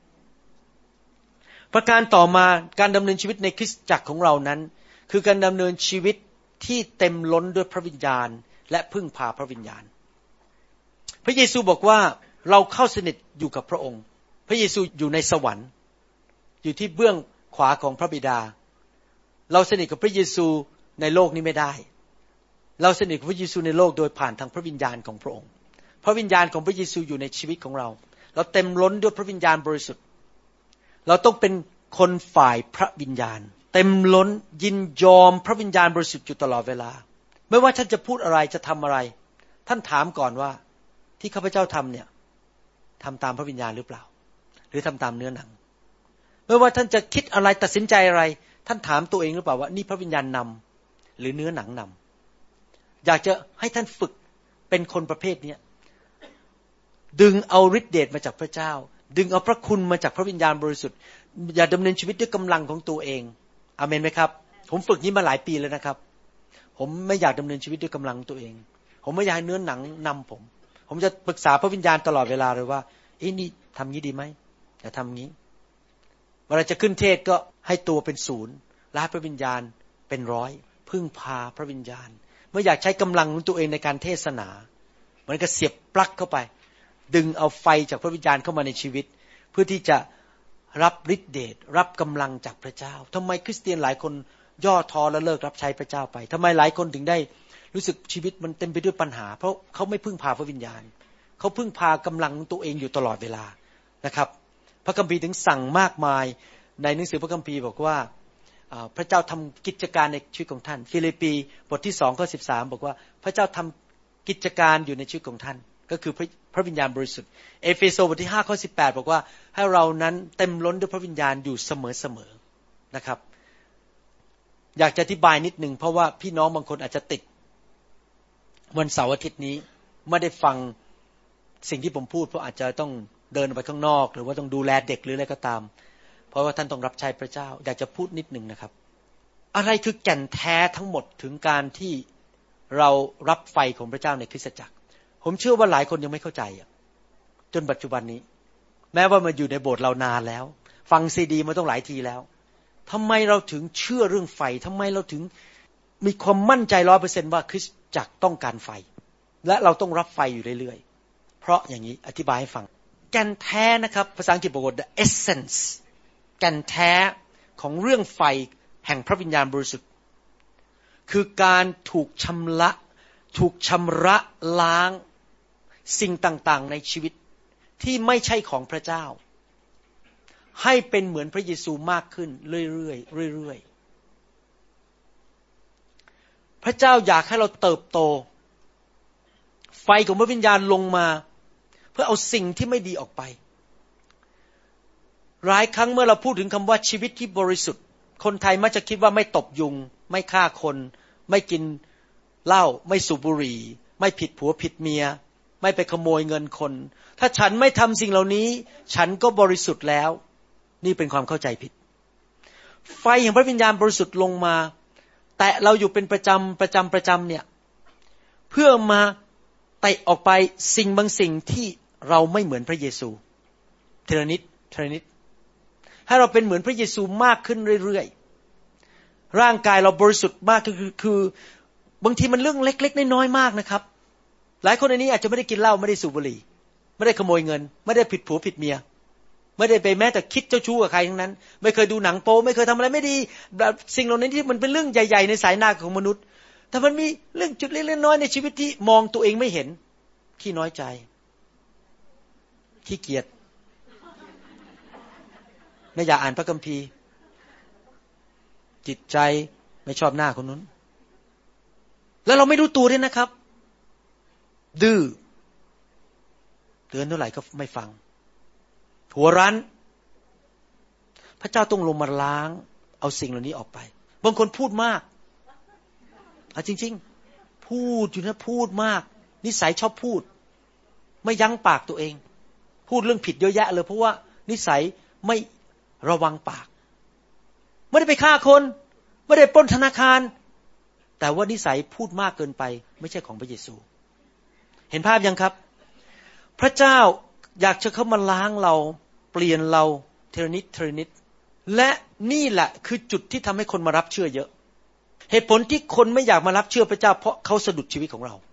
ประการต่อมาการดำเนินชีวิตในคริสตจักรของเรานั้นคือการดำเนินชีวิตที่เต็มล้นด้วยพระวิญญาณและพึ่งพาพระวิญญาณพระเยซูบอกว่าเราเข้าสนิทอยู่กับพระองค์พระเยซูอยู่ในสวรรค์อยู่ที่เบื้องขวาของพระบิดาเราสนิทกับพระเยซูในโลกนี้ไม่ได้เราสนิทกับพระเยซูในโลกโดยผ่านทางพระวิญญาณของพระองค์พระวิญญาณของพระเยซูอยู่ในชีวิตของเราเราเต็มล้นด้วยพระวิญญาณบริสุทธิ์เราต้องเป็นคนฝ่ายพระวิญญาณเต็มล้นยินยอมพระวิญญาณบริสุทธิ์อยู่ตลอดเวลาไม่ว่าท่านจะพูดอะไรจะทำอะไรท่านถามก่อนว่าที่ข้าพเจ้าทำเนี่ยทำตามพระวิญญาณหรือเปล่าหรือทำตามเนื้อหนังไม่ว่าท่านจะคิดอะไรตัดสินใจอะไรท่านถามตัวเองหรือเปล่าว่านี่พระวิญญาณนำหรือเนื้อหนังนำอยากจะให้ท่านฝึกเป็นคนประเภทนี้ดึงเอาฤทธิ์เดชมาจากพระเจ้าดึงเอาพระคุณมาจากพระวิญญาณบริสุทธิ์อย่าดำเนินชีวิตด้วยกำลังของตัวเองอาเมนไหมครับผมฝึกนี้มาหลายปีแล้วนะครับผมไม่อยากดำเนินชีวิตด้วยกำลังตัวเองผมไม่อยากให้เนื้อหนังนำผมจะปรึกษาพระวิญญาณตลอดเวลาเลยว่านี่ทำงี้ดีไหมอย่าทำงี้เวลาจะขึ้นเทศก็ให้ตัวเป็น0และให้พระวิญญาณเป็น100พึ่งพาพระวิญญาณไม่อยากใช้กำลังของตัวเองในการเทศนามันก็เสียบปลั๊กเข้าไปดึงเอาไฟจากพระวิญญาณเข้ามาในชีวิตเพื่อที่จะรับฤทธิ์เดชรับกำลังจากพระเจ้าทำไมคริสเตียนหลายคนย่อท้อและเลิกรับใช้พระเจ้าไปทำไมหลายคนถึงได้รู้สึกชีวิตมันเต็มไปด้วยปัญหาเพราะเขาไม่พึ่งพาพระวิญญาณเขาพึ่งพากำลังของตัวเองอยู่ตลอดเวลานะครับพระคัมภีร์ถึงสั่งมากมายในหนังสือพระคัมภีร์บอกว่าพระเจ้าทำกิจการในชีวิตของท่านฟิลิปปีบทที่2ข้อ13บอกว่าพระเจ้าทำกิจการอยู่ในชีวิตของท่านก็คือพระวิญญาณบริสุทธิ์เอเฟโซบทที่5ข้อ18บอกว่าให้เรานั้นเต็มล้นด้วยพระวิญญาณอยู่เสมอๆนะครับอยากจะอธิบายนิดนึงเพราะว่าพี่น้องบางคนอาจจะติดวันเสาร์อาทิตย์นี้ไม่ได้ฟังสิ่งที่ผมพูดเพราะอาจจะต้องเดินไปข้างนอกหรือว่าต้องดูแลเด็กหรืออะไรก็ตามเพราะว่าท่านต้องรับใช้พระเจ้าอยากจะพูดนิดนึงนะครับอะไรคือแก่นแท้ทั้งหมดถึงการที่เรารับไฟของพระเจ้าในคริสตจักรผมเชื่อว่าหลายคนยังไม่เข้าใจจนปัจจุบันนี้แม้ว่ามาอยู่ในโบสถ์เรานานแล้วฟังซีดีมาต้องหลายทีแล้วทำไมเราถึงเชื่อเรื่องไฟทำไมเราถึงมีความมั่นใจ 100% ว่าคริสตจักรต้องการไฟและเราต้องรับไฟอยู่เรื่อยๆเพราะอย่างนี้อธิบายให้ฟังแก่นแท้นะครับภาษาอังกฤษบอกว่า the essence แก่นแท้ของเรื่องไฟแห่งพระวิญญาณบริสุทธิ์คือการถูกชำระล้างสิ่งต่างๆในชีวิตที่ไม่ใช่ของพระเจ้าให้เป็นเหมือนพระเยซูมากขึ้นเรื่อยๆพระเจ้าอยากให้เราเติบโตไฟของพระวิญญาณลงมาเพื่อเอาสิ่งที่ไม่ดีออกไปหลายครั้งเมื่อเราพูดถึงคำว่าชีวิตที่บริสุทธิ์คนไทยมักจะคิดว่าไม่ตบยุงไม่ฆ่าคนไม่กินเหล้าไม่สูบบุหรี่ไม่ผิดผัวผิดเมียไม่ไปขโมยเงินคนถ้าฉันไม่ทำสิ่งเหล่านี้ฉันก็บริสุทธิ์แล้วนี่เป็นความเข้าใจผิดไฟแห่งพระวิญญาณบริสุทธิ์ลงมาแต่เราอยู่เป็นประจำเนี่ยเพื่อมาเตะออกไปสิ่งบางสิ่งที่เราไม่เหมือนพระเยซูทีละนิดให้เราเป็นเหมือนพระเยซูมากขึ้นเรื่อยๆร่างกายเราบริสุทธิ์มากคือบางทีมันเรื่องเล็กๆน้อยๆมากนะครับหลายคนในนี้อาจจะไม่ได้กินเหล้าไม่ได้สูบบุหรี่ไม่ได้ขโมยเงินไม่ได้ผิดผัวผิดเมียไม่ได้ไปแม้แต่คิดเจ้าชู้กับใครทั้งนั้นไม่เคยดูหนังโป๊ไม่เคยทำอะไรไม่ดีแบบสิ่งเหล่านี้ที่มันเป็นเรื่องใหญ่ๆในสายหน้าของมนุษย์แต่มันมีเรื่องจุดเล็กๆน้อยๆในชีวิตที่มองตัวเองไม่เห็นขี้น้อยใจขี้เกียจไม่อยากอ่านพระคัมภีร์จิตใจไม่ชอบหน้าคนนู้นแล้วเราไม่รู้ตัวด้วยนะครับดื้อเตือนเท่าไหร่ก็ไม่ฟังหัวรั้นพระเจ้าต้องลงมาล้างเอาสิ่งเหล่านี้ออกไปบางคนพูดมากจริงๆพูดอยู่นะพูดมากนิสัยชอบพูดไม่ยั้งปากตัวเองพูดเรื่องผิดเยอะแยะเลยเพราะว่านิสัยไม่ระวังปากไม่ได้ไปฆ่าคนไม่ได้ปล้นธนาคารแต่ว่านิสัยพูดมากเกินไปไม่ใช่ของพระเยซูเห็นภาพยังครับพระเจ้าอยากจะเข้ามาล้างเราเปลี่ยนเราทีละนิดและนี่แหละคือจุดที่ทำให้คนมารับเชื่อเยอะเหตุผลที่คนไม่อยากมารับเชื่อพระเจ้าเพราะเขาสะดุดชีวิตของเรา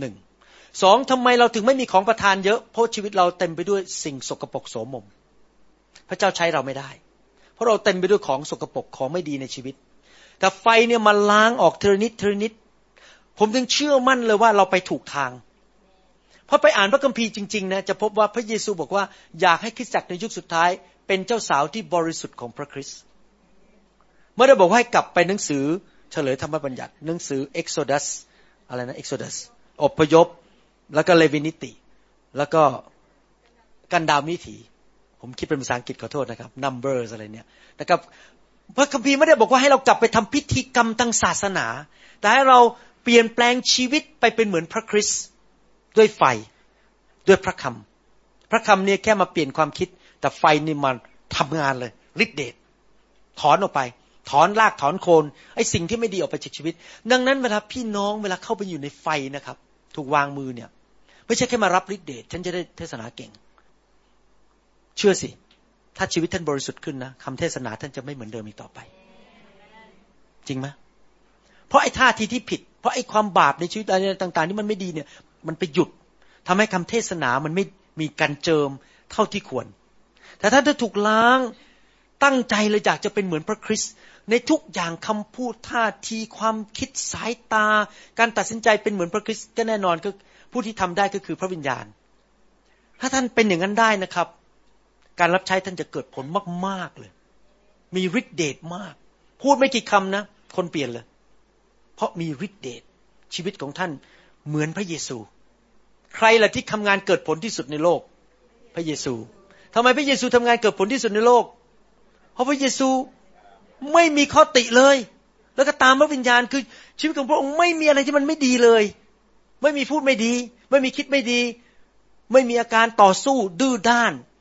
1 2ทำไมเราถึงไม่มีของประทานเยอะเพราะชีวิตเราเต็มไปด้วยสิ่งสกปรกโสมมพระเจ้าใช้เราไม่ได้เพราะเราเต็มไปด้วยของสกปรกของไม่ดีในชีวิตแต่ไฟเนี่ยมาล้างออกทีละนิดผมถึงเชื่อมั่นเลยว่าเราไปถูกทางเพราะไปอ่านพระคัมภีร์จริงๆนะจะพบว่าพระเยซูบอกว่าอยากให้คริสตจักรในยุคสุดท้ายเป็นเจ้าสาวที่บริสุทธิ์ของพระคริสต์ไม่ได้บอกว่าให้กลับไปหนังสือเฉลยธรรมบัญญัติหนังสือ Exodus อะไรนะ Exodus อพยพแล้วก็เลวีนิติแล้วก็กันดารวิถีผมคิดเป็นภาษาอังกฤษขอโทษนะครับ Numbers อะไรเนี่ยนะครับพระคัมภีร์ไม่ได้บอกว่าให้เรากลับไปทำพิธีกรรมทางศาสนาแต่ให้เราเปลี่ยนแปลงชีวิตไปเป็นเหมือนพระคริสต์ด้วยไฟด้วยพระคำเนี่ยแค่มาเปลี่ยนความคิดแต่ไฟนี่มันทำงานเลยฤทธิ์เดชถอนออกไปถอนรากถอนโคนไอ้สิ่งที่ไม่ดีออกไปจากชีวิตดังนั้นเวลาพี่น้องเวลาเข้าไปอยู่ในไฟนะครับถูกวางมือเนี่ยไม่ใช่แค่มารับฤทธิ์เดชฉันจะได้เทศนาเก่งเชื่อสิถ้าชีวิตท่านบริสุทธิ์ขึ้นนะคำเทศนาท่านจะไม่เหมือนเดิมอีกต่อไปจริงไหมเพราะไอ้ท่าทีที่ผิดเพราะไอ้ความบาปในชีวิตอะไรต่างๆที่มันไม่ดีเนี่ยมันไปหยุดทำให้คำเทศนามันไม่มีการเจิมเท่าที่ควรแต่ถ้าถูกล้างตั้งใจเลยอยากจะเป็นเหมือนพระคริสต์ในทุกอย่างคำพูดท่าทีความคิดสายตาการตัดสินใจเป็นเหมือนพระคริสต์ก็แน่นอนก็ผู้ที่ทำได้ก็คือพระวิญญาณถ้าท่านเป็นอย่างนั้นได้นะครับการรับใช้ท่านจะเกิดผลมากๆเลยมีฤทธิ์เดชมากพูดไม่กี่คำนะคนเปลี่ยนเลยเพราะมีฤทธิ์เดชชีวิตของท่านเหมือนพระเยซูใครล่ะที่ทำงานเกิดผลที่สุดในโลกพระเยซูทำไมพระเยซูทำงานเกิดผลที่สุดในโลกเพราะพระเยซูไม่มีข้อติเลยแล้วก็ตามพระวิญญาณคือชีวิตของพระองค์ไม่มีอะไรที่มันไม่ดีเลยไม่มีพูดไม่ดีไม่มีคิดไม่ดีไม่มีอาการต่อสู้ดื้อด้าน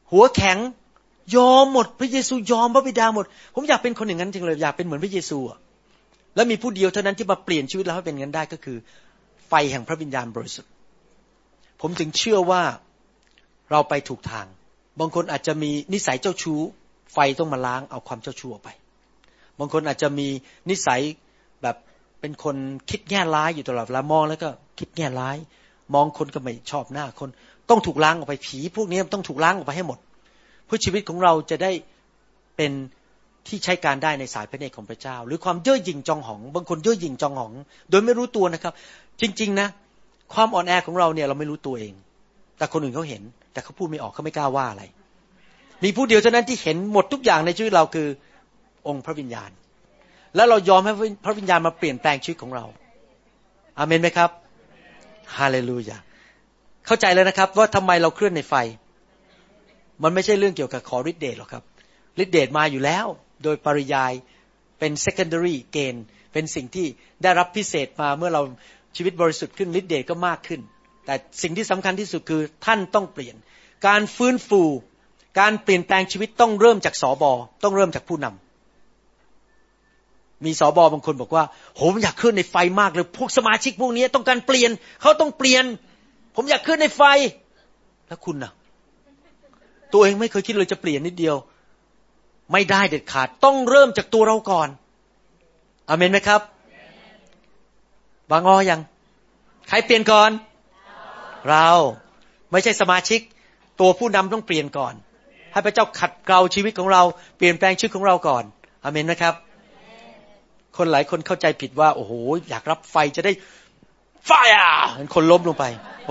หัวแข็งยอมหมดพระเยซูยอมพระบิดาหมดผมอยากเป็นคนอย่างนั้นจริงเลยอยากเป็นเหมือนพระเยซูอ่ะและมีผู้เดียวเท่านั้นที่มาเปลี่ยนชีวิตเราให้เป็นงั้นได้ก็คือไฟแห่งพระวิญญาณบริสุทธิ์ผมถึงเชื่อว่าเราไปถูกทางบางคนอาจจะมีนิสัยเจ้าชู้ไฟต้องมาล้างเอาความเจ้าชู้ออกไปบางคนอาจจะมีนิสัยแบบเป็นคนคิดแง่ร้ายอยู่ตลอดเวลามองแล้วก็คิดแง่ร้ายมองคนก็ไม่ชอบหน้าคนต้องถูกล้างออกไปผีพวกนี้ต้องถูกล้างออกไปให้หมดเพื่อชีวิตของเราจะได้เป็นที่ใช้การได้ในสายพระเนตรของพระเจ้าหรือความเย่อหยิ่งจองหองบางคนเย่อหยิ่งจองหองโดยไม่รู้ตัวนะครับจริงๆนะความอ่อนแอของเราเนี่ยเราไม่รู้ตัวเองแต่คนอื่นเขาเห็นแต่เขาพูดไม่ออกเขาไม่กล้าว่าอะไรมีผู้เดียวเท่านั้นที่เห็นหมดทุกอย่างในชีวิตเราคือองค์พระวิญญาณแล้วเรายอมให้พระวิญญาณมาเปลี่ยนแปลงชีวิตของเราอาเมนไหมครับฮาเลลูยาเข้าใจแล้วนะครับว่าทำไมเราเคลื่อนในไฟมันไม่ใช่เรื่องเกี่ยวกับขอฤทธิ์เดชหรอกครับฤทธิ์เดชมาอยู่แล้วโดยปริยายเป็น secondary gain เป็นสิ่งที่ได้รับพิเศษมาเมื่อเราชีวิตบริสุทธิ์ขึ้นฤทธิ์เดชก็มากขึ้นแต่สิ่งที่สำคัญที่สุดคือท่านต้องเปลี่ยนการฟื้นฟูการเปลี่ยนแปลงชีวิตต้องเริ่มจากสบต้องเริ่มจากผู้นำมีสบ บางคนบอกว่าผมอยากขึ้นในไฟมากเลยพวกสมาชิกพวกนี้ต้องการเปลี่ยนเขาต้องเปลี่ยนผมอยากขึ้นในไฟแล้วคุณน่ะตัวเองไม่เคยคิดเลยจะเปลี่ยนนิดเดียวไม่ได้เด็ดขาดต้องเริ่มจากตัวเราก่อนอาเมนไหมครับบางอ้อยังใครเปลี่ยนก่อนเราไม่ใช่สมาชิกตัวผู้นำต้องเปลี่ยนก่อนให้พระเจ้าขัดเกลาชีวิตของเราเปลี่ยนแปลงชีวิตของเราก่อนอาเมนไหมครับคนหลายคนเข้าใจผิดว่าโอ้โหอยากรับไฟจะได้ไฟเห็นคนล้มลงไปโอ้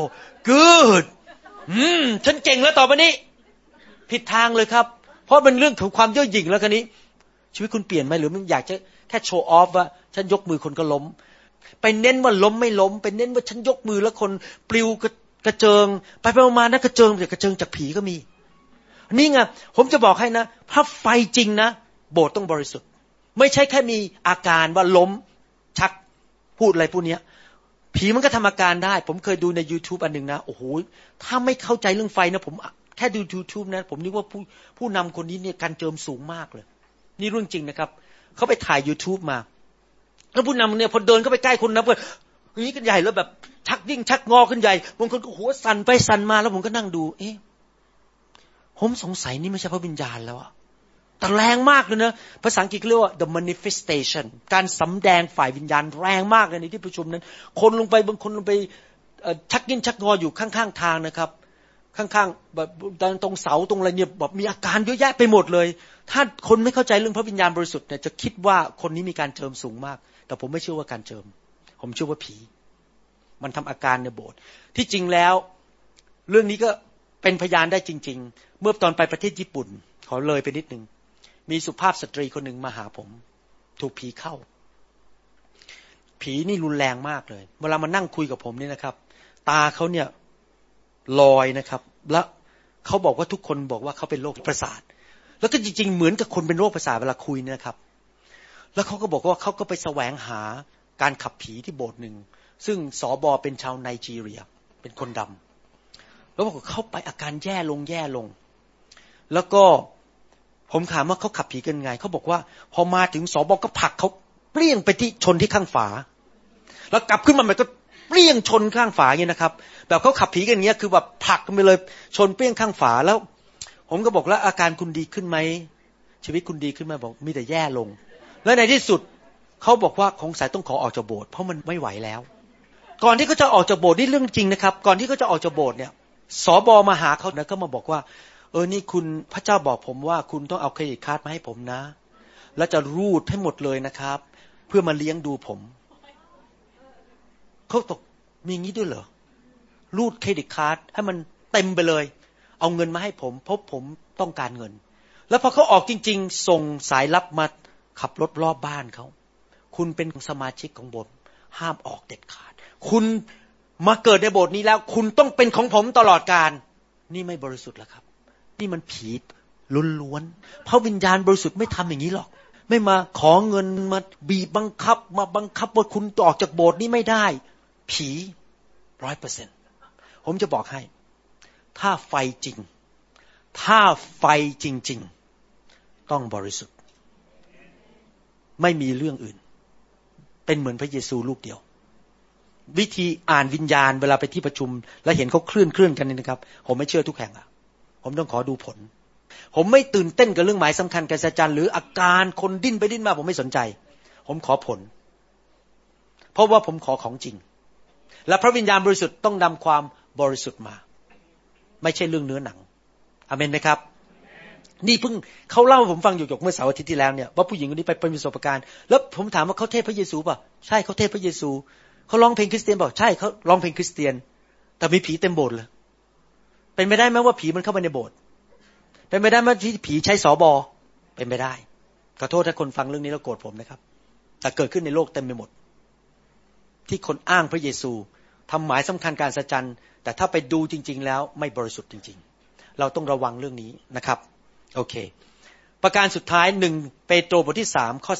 good ฉันเก่งแล้วต่อไปนี้ผิดทางเลยครับเพราะเป็นเรื่องของความเย่อหยิ่งแล้วคันนี้ชีวิตคุณเปลี่ยนไหมหรือมันอยากจะแค่โชว์ออฟว่าฉันยกมือคนก็ล้มไปเน้นว่าล้มไม่ล้มไปเน้นว่าฉันยกมือแล้วคนปลิวกระเจิงไปมานะกระเจิงแต่กระเจิงจากผีก็มีนี่ไงผมจะบอกให้นะถ้าไฟจริงนะโบสถ์ต้องบริสุทธิ์ไม่ใช่แค่มีอาการว่าล้มชักพูดอะไรพวกนี้ผีมันก็ทำอาการได้ผมเคยดูใน YouTube อันนึงนะโอ้โหถ้าไม่เข้าใจเรื่องไฟนะผมแค่ดู YouTube นะผมนึกว่าผู้นำคนนี้เนี่ยการเจิมสูงมากเลยนี่เรื่องจริงนะครับเขาไปถ่าย YouTube มาแล้วผู้นำเนี่ยพอเดินเข้าไปใกล้คนนะเพื่อนนี้กันใหญ่แล้วแบบชักยิ่งชักงอขึ้นใหญ่บางคนก็หัวสั่นไปสั่นมาแล้วผมก็นั่งดูผมสงสัยนี่ไม่ใช่พระวิญญาณแล้วอะแต่แรงมากเลยนะภาษาอังกฤษเรียกว่า the manifestation การสำแดงฝ่ายวิญญาณแรงมากเลยในที่ประชุมนั้นคนลงไปบางคนลงไปชักยิ่งชักงออยู่ข้างๆทางนะครับข้างๆแบบตรงเสาตรงอะไรเนี่ยแบบมีอาการเยอะแยะไปหมดเลยถ้าคนไม่เข้าใจเรื่องพระวิญญาณบริสุทธิ์เนี่ยจะคิดว่าคนนี้มีการเจิมสูงมากแต่ผมไม่เชื่อว่าการเจิมผมเชื่อว่าผีมันทำอาการในโบสถ์ที่จริงแล้วเรื่องนี้ก็เป็นพยานได้จริงๆเมื่อตอนไปประเทศญี่ปุ่นขอเลยไปนิดนึงมีสุภาพสตรีคนหนึ่งมาหาผมถูกผีเข้าผีนี่รุนแรงมากเลยเวลามานั่งคุยกับผมนี่นะครับตาเขาเนี่ยลอยนะครับแล้วเขาบอกว่าทุกคนบอกว่าเขาเป็นโรคประสาทแล้วก็จริงๆเหมือนกับคนเป็นโรคประสาทเวลาคุยนะครับแล้วเขาก็บอกว่าเขาก็ไปแสวงหาการขับผีที่โบสถ์หนึ่งซึ่งสบเป็นชาวไนจีเรียเป็นคนดำแล้วบอกเขาไปอาการแย่ลงแล้วก็ผมถามว่าเขาขับผีกันไงเขาบอกว่าพอมาถึงสบก็ผลักเขาเปรี้ยงไปที่ชนที่ข้างฝาแล้วกลับขึ้นมามันก็เปรี้ยงชนข้างฝาอย่างนี้นะครับแบบเขาขับผีกันอย่างเงี้ยคือแบบผลักกันไปเลยชนเปรี้ยงข้างฝาแล้วผมก็บอกแล้วอาการคุณดีขึ้นไหมชีวิตคุณดีขึ้นไหมบอกมีแต่แย่ลงแล้วในที่สุดเขาบอกว่าคงสายต้องขอออกจากโบสถ์เพราะมันไม่ไหวแล้วก่อนที่เขาจะออกจากโบสถ์นี่เรื่องจริงนะครับก่อนที่เขาจะออกจากโบสถ์เนี่ยสบมาหาเขานะก็มาบอกว่านี่คุณพระเจ้าบอกผมว่าคุณต้องเอาเครดิตการ์ดมาให้ผมนะแล้วจะรูดให้หมดเลยนะครับเพื่อมาเลี้ยงดูผมเขาตกมีงี้ด้วยเหรอรูดเครดิตการ์ดให้มันเต็มไปเลยเอาเงินมาให้ผมเพราะผมต้องการเงินแล้วพอเขาออกจริงๆส่งสายลับมาขับรถรอบบ้านเขาคุณเป็นสมาชิกของโบสถ์ห้ามออกเด็ดขาดคุณมาเกิดในโบสถ์นี้แล้วคุณต้องเป็นของผมตลอดกาลนี่ไม่บริสุทธิ์แล้วครับนี่มันผีล้วนๆพระวิญญาณบริสุทธิ์ไม่ทำอย่างนี้หรอกไม่มาขอเงินมาบีบบังคับมาบังคับว่าคุณออกจากโบสถ์นี้ไม่ได้ผี 100% ผมจะบอกให้ถ้าไฟจริงถ้าไฟจริงๆต้องบริสุทธิ์ไม่มีเรื่องอื่นเป็นเหมือนพระเยซูลูกเดียววิธีอ่านวิญญาณเวลาไปที่ประชุมแล้วเห็นเขาเคลื่อนกันนี่นะครับผมไม่เชื่อทุกแห่งอ่ะผมต้องขอดูผลผมไม่ตื่นเต้นกับเรื่องหมายสำคัญการสัจจ์หรืออาการคนดิ้นไปดิ้นมาผมไม่สนใจผมขอผลเพราะว่าผมขอของจริงและพระวิญญาณบริสุทธิ์ต้องนำความบริสุทธิ์มาไม่ใช่เรื่องเนื้อหนังอาเมนไหมครับนี่เพิ่งเขาเล่าให้ผมฟังอยู่เมื่อเสาร์อาทิตย์ที่แล้วเนี่ยว่าผู้หญิงคนนี้ไปเป็นประสบการณ์แล้วผมถามว่าเขาเทศพระเยซูป่ะใช่เขาเทศพระเยซูเขาร้องเพลงคริสเตียนบอกใช่เขาร้องเพลงคริสเตียนแต่มีผีเต็มโบสถ์เลยเป็นไปได้ไหมว่าผีมันเข้ามาในโบสถ์เป็นไปได้ไหมที่ผีใช้สบเป็นไปได้ขอโทษถ้าคนฟังเรื่องนี้แล้วโกรธผมนะครับแต่เกิดขึ้นในโลกเต็มไปหมดที่คนอ้างพระเยซูทำหมายสำคัญการสัจจ์แต่ถ้าไปดูจริงๆแล้วไม่บริสุทธิ์จริงๆเราต้องระวังเรื่องนี้นะครับโอเคประการสุดท้าย1เปโตรบทที่3ข้อ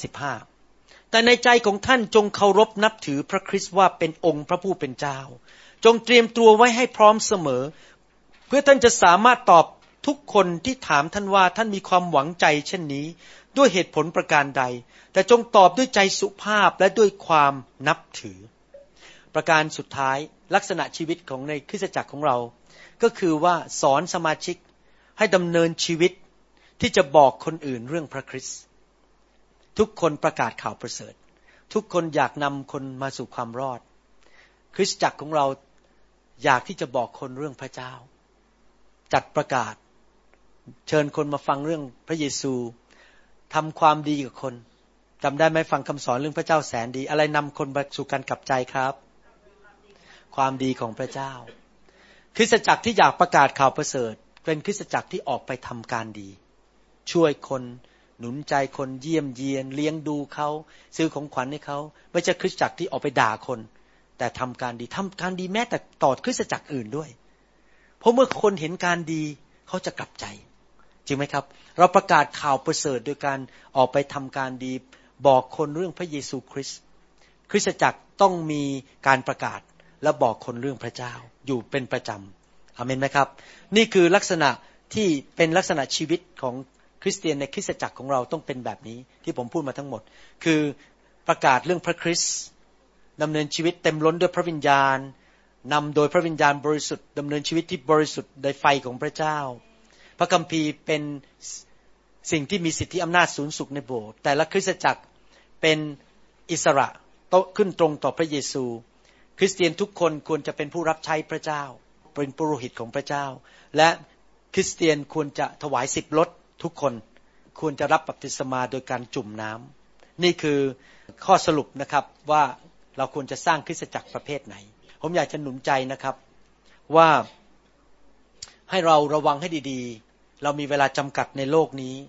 15แต่ในใจของท่านจงเคารพนับถือพระคริสต์ว่าเป็นองค์พระผู้เป็นเจ้าจงเตรียมตัวไว้ให้พร้อมเสมอเพื่อท่านจะสามารถตอบทุกคนที่ถามท่านว่าท่านมีความหวังใจเช่นนี้ด้วยเหตุผลประการใดแต่จงตอบด้วยใจสุภาพและด้วยความนับถือประการสุดท้ายลักษณะชีวิตของในคริสตจักรของเราก็คือว่าสอนสมาชิกให้ดำเนินชีวิตที่จะบอกคนอื่นเรื่องพระคริสต์ทุกคนประกาศข่าวประเสริฐทุกคนอยากนำคนมาสู่ความรอดคริสตจักรของเราอยากที่จะบอกคนเรื่องพระเจ้าจัดประกาศเชิญคนมาฟังเรื่องพระเยซูทำความดีกับคนจำได้ไหมฟังคำสอนเรื่องพระเจ้าแสนดีอะไรนำคนมาสู่การกลับใจครับความดีของพระเจ้าคริสตจักรที่อยากประกาศข่าวประเสริฐเป็นคริสตจักรที่ออกไปทำการดีช่วยคนหนุนใจคนเยี่ยมเยียนเลี้ยงดูเขาซื้อของขวัญให้เขาไม่ใช่คริสตจักรที่ออกไปด่าคนแต่ทำการดีแม้แต่ต่อคริสตจักรอื่นด้วยเพราะเมื่อคนเห็นการดีเขาจะกลับใจจริงไหมครับเราประกาศข่าวประเสริฐโดยการออกไปทำการดีบอกคนเรื่องพระเยซูคริสต์คริสตจักรต้องมีการประกาศและบอกคนเรื่องพระเจ้าอยู่เป็นประจำอาเมนไหมครับนี่คือลักษณะที่เป็นลักษณะชีวิตของคริสเตียนในคริสตจักรของเราต้องเป็นแบบนี้ที่ผมพูดมาทั้งหมดคือประกาศเรื่องพระคริสต์ดำเนินชีวิตเต็มล้นด้วยพระวิญญาณนำโดยพระวิญญาณบริสุทธิ์ดำเนินชีวิตที่บริสุทธิ์ในไฟของพระเจ้าพระคัมภีร์เป็นสิ่งที่มีสิทธิอำนาจสูงสุดในโบสถ์แต่ละคริสตจักรเป็นอิสระขึ้นตรงต่อพระเยซูคริสเตียนทุกคนควรจะเป็นผู้รับใช้พระเจ้าเป็นปุโรหิตของพระเจ้าและคริสเตียนควรจะถวาย10 ลดทุกคนควรจะรับบัพติศมาโดยการจุ่มน้ำนี่คือข้อสรุปนะครับว่าเราควรจะสร้างคริสตจักรประเภทไหนผมอยากจะหนุนใจนะครับว่าให้เราระวังให้ดีๆเรามีเวลาจำกัดในโลกนี้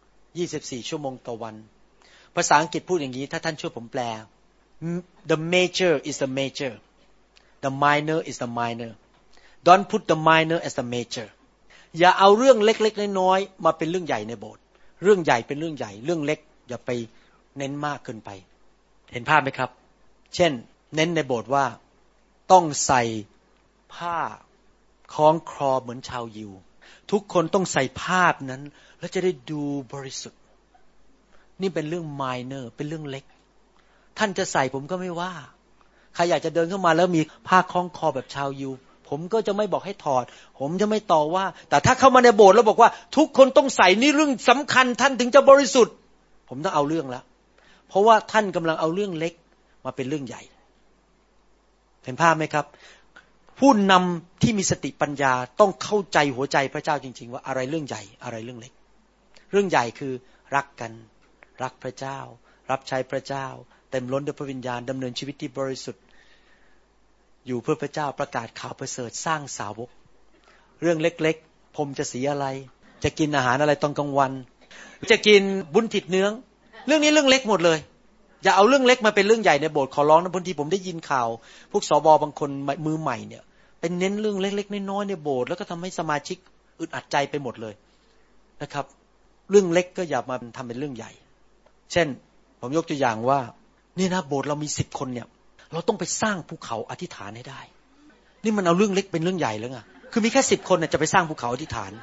24 ชั่วโมงต่อวันภาษาอังกฤษพูดอย่างนี้ถ้าท่านช่วยผมแปล The major is the major the minor is the minor don't put the minor as the major อย่าเอาเรื่องเล็กๆน้อยๆมาเป็นเรื่องใหญ่ในโบสถ์เรื่องใหญ่เป็นเรื่องใหญ่เรื่องเล็กอย่าไปเน้นมากเกินไปเห็นภาพไหมครับเช่นเน้นในโบสถ์ว่าต้องใส่ผ้าคล้องคอเหมือนชาวยิวทุกคนต้องใส่ผ้านั้นแล้วจะได้ดูบริสุทธิ์นี่เป็นเรื่อง minor เป็นเรื่องเล็กท่านจะใส่ผมก็ไม่ว่าใครอยากจะเดินเข้ามาแล้วมีผ้าคล้องคอแบบชาวยิวผมก็จะไม่บอกให้ถอดผมจะไม่ต่อว่าแต่ถ้าเข้ามาในโบสถ์แล้วบอกว่าทุกคนต้องใส่นี่เรื่องสำคัญท่านถึงจะบริสุทธิ์ผมต้องเอาเรื่องแล้วเพราะว่าท่านกำลังเอาเรื่องเล็กมาเป็นเรื่องใหญ่เห็นภาพไหมครับผู้นำที่มีสติปัญญาต้องเข้าใจหัวใจพระเจ้าจริงๆว่าอะไรเรื่องใหญ่อะไรเรื่องเล็กเรื่องใหญ่คือรักกันรักพระเจ้ารับใช้พระเจ้าเต็มล้นด้วยพระวิญญาณดำเนินชีวิตที่บริสุทธิ์อยู่เพื่อพระเจ้าประกาศข่าวประเสริฐสร้างสาวกเรื่องเล็กๆผมจะสีอะไรจะกินอาหารอะไรตอนกลางวันจะกินบุญถิดเนื้อเรื่องนี้เรื่องเล็กหมดเลยอย่าเอาเรื่องเล็กมาเป็นเรื่องใหญ่ในโบสถ์ขอร้องนะบางทีผมได้ยินข่าวพวกสบบางคนมือใหม่เนี่ยเป็นเน้นเรื่องเล็กๆน้อยๆในโบสถ์แล้วก็ทำให้สมาชิกอึดอัดใจไปหมดเลยนะครับเรื่องเล็กก็อย่ามาทำเป็นเรื่องใหญ่เช่นผมยกตัวอย่างว่านี่นะโบสถ์เรามี10 คนเนี่ยเราต้องไปสร้างภูเขาอธิษฐานให้ได้นี่มันเอาเรื่องเล็กเป็นเรื่องใหญ่แล้วไงคือมีแค่10 คนจะไปสร้างภูเขาอธิษฐาน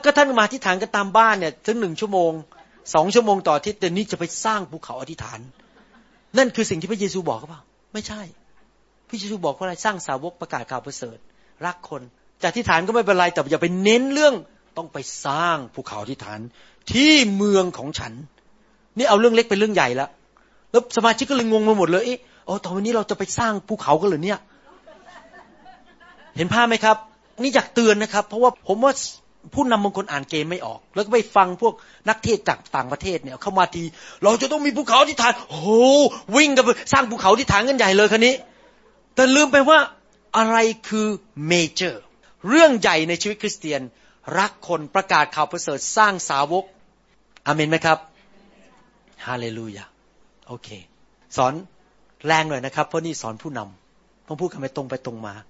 ก็ท่านมาอธิษฐานกันตามบ้านเนี่ยถึง1 ชั่วโมง2 ชั่วโมงต่ออาทิตย์แต่นี้จะไปสร้างภูเขาอธิษฐานนั่นคือสิ่งที่พระเยซูบอกหรือเปล่าไม่ใช่พระเยซูบอกว่าอะไรสร้างสาวกประกาศข่าวประเสริฐรักคนจะอธิษฐานก็ไม่เป็นไรแต่อย่าไปเน้นเรื่องต้องไปสร้างภูเขาอธิษฐานที่เมืองของฉันนี่เอาเรื่องเล็กเป็นเรื่องใหญ่แล้วสมาชิกก็เลยงงไปหมดเลยตอนนี้เราจะไปสร้างภูเขากันเหรอเนี่ยเห็นภาพไหมครับนี่อยากเตือนนะครับเพราะว่าผมว่าผู้นำบางคนอ่านเกมไม่ออกแล้วก็ไปฟังพวกนักเทศจากต่างประเทศเนี่ยเข้ามาทีเราจะต้องมีภูเขาอธิษฐานโอ้โหวิ่งกันไปสร้างภูเขาอธิษฐานกันใหญ่เลยคันนี้แต่ลืมไปว่าอะไรคือเมเจอร์เรื่องใหญ่ในชีวิตคริสเตียนรักคนประกาศข่าวประเสริฐสร้างสาวกอาเมนไหมครับฮาเลลูยาโอเคสอนแรงหน่อยนะครับเพราะนี่สอนผู้นำต้องพูดกันไปตรงไปตรงมา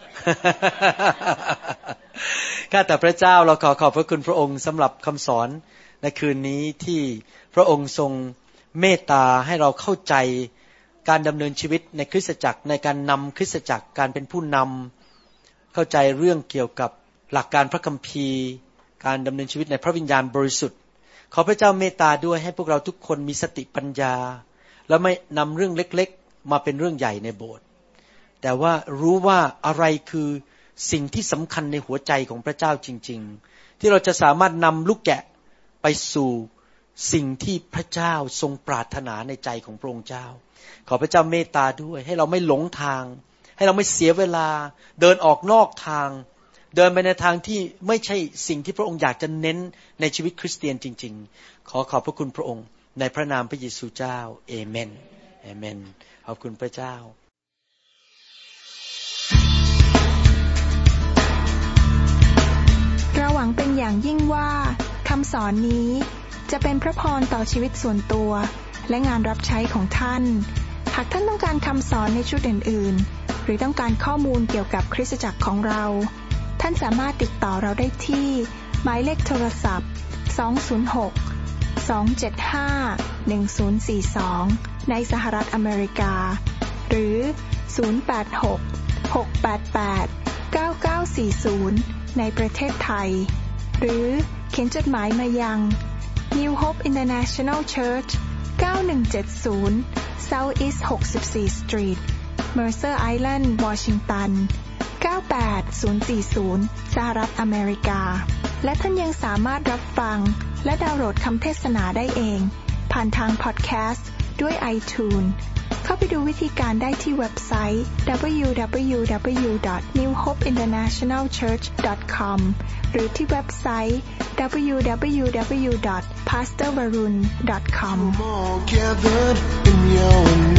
ข้าแต่พระเจ้าเราขอบพระคุณพระองค์สำหรับคำสอนในคืนนี้ที่พระองค์ทรงเมตตาให้เราเข้าใจการดำเนินชีวิตในคริสตจักรในการนำคริสตจักรการเป็นผู้นำเข้าใจเรื่องเกี่ยวกับหลักการพระคัมภีร์การดำเนินชีวิตในพระวิญญาณบริสุทธิ์ขอพระเจ้าเมตตาด้วยให้พวกเราทุกคนมีสติปัญญาและไม่นำเรื่องเล็กๆมาเป็นเรื่องใหญ่ในโบสถ์แต่ว่ารู้ว่าอะไรคือสิ่งที่สำคัญในหัวใจของพระเจ้าจริงๆที่เราจะสามารถนำลูกแกะไปสู่สิ่งที่พระเจ้าทรงปรารถนาในใจของพระองค์เจ้าขอพระเจ้าเมตตาด้วยให้เราไม่หลงทางให้เราไม่เสียเวลาเดินออกนอกทางเดินไปในทางที่ไม่ใช่สิ่งที่พระองค์อยากจะเน้นในชีวิตคริสเตียนจริงๆขอบพระคุณพระองค์ในพระนามพระเยซูเจ้าเอเมนเอเมนขอบคุณพระเจ้าเราหวังเป็นอย่างยิ่งว่าคำสอนนี้จะเป็นพระพรต่อชีวิตส่วนตัวและงานรับใช้ของท่านหากท่านต้องการคำสอนในชุดอื่นๆหรือต้องการข้อมูลเกี่ยวกับคริสตจักรของเราท่านสามารถติดต่อเราได้ที่หมายเลขโทรศัพท์206-275-1042ในสหรัฐอเมริกาหรือ086-688-9940ในประเทศไทยหรือเขียนจดหมายมายัง New Hope International Church 9170 South East 64 Street Mercer Island Washington 98040 สหรัฐอเมริกาและท่านยังสามารถรับฟังและดาวน์โหลดคำเทศนาได้เองผ่านทางพอดแคสต์ด้วย iTunes เข้าไปดูวิธีการได้ที่เว็บไซต์ www.newhopeinternationalchurch.com หรือที่เว็บไซต์ www.pastorvarun.com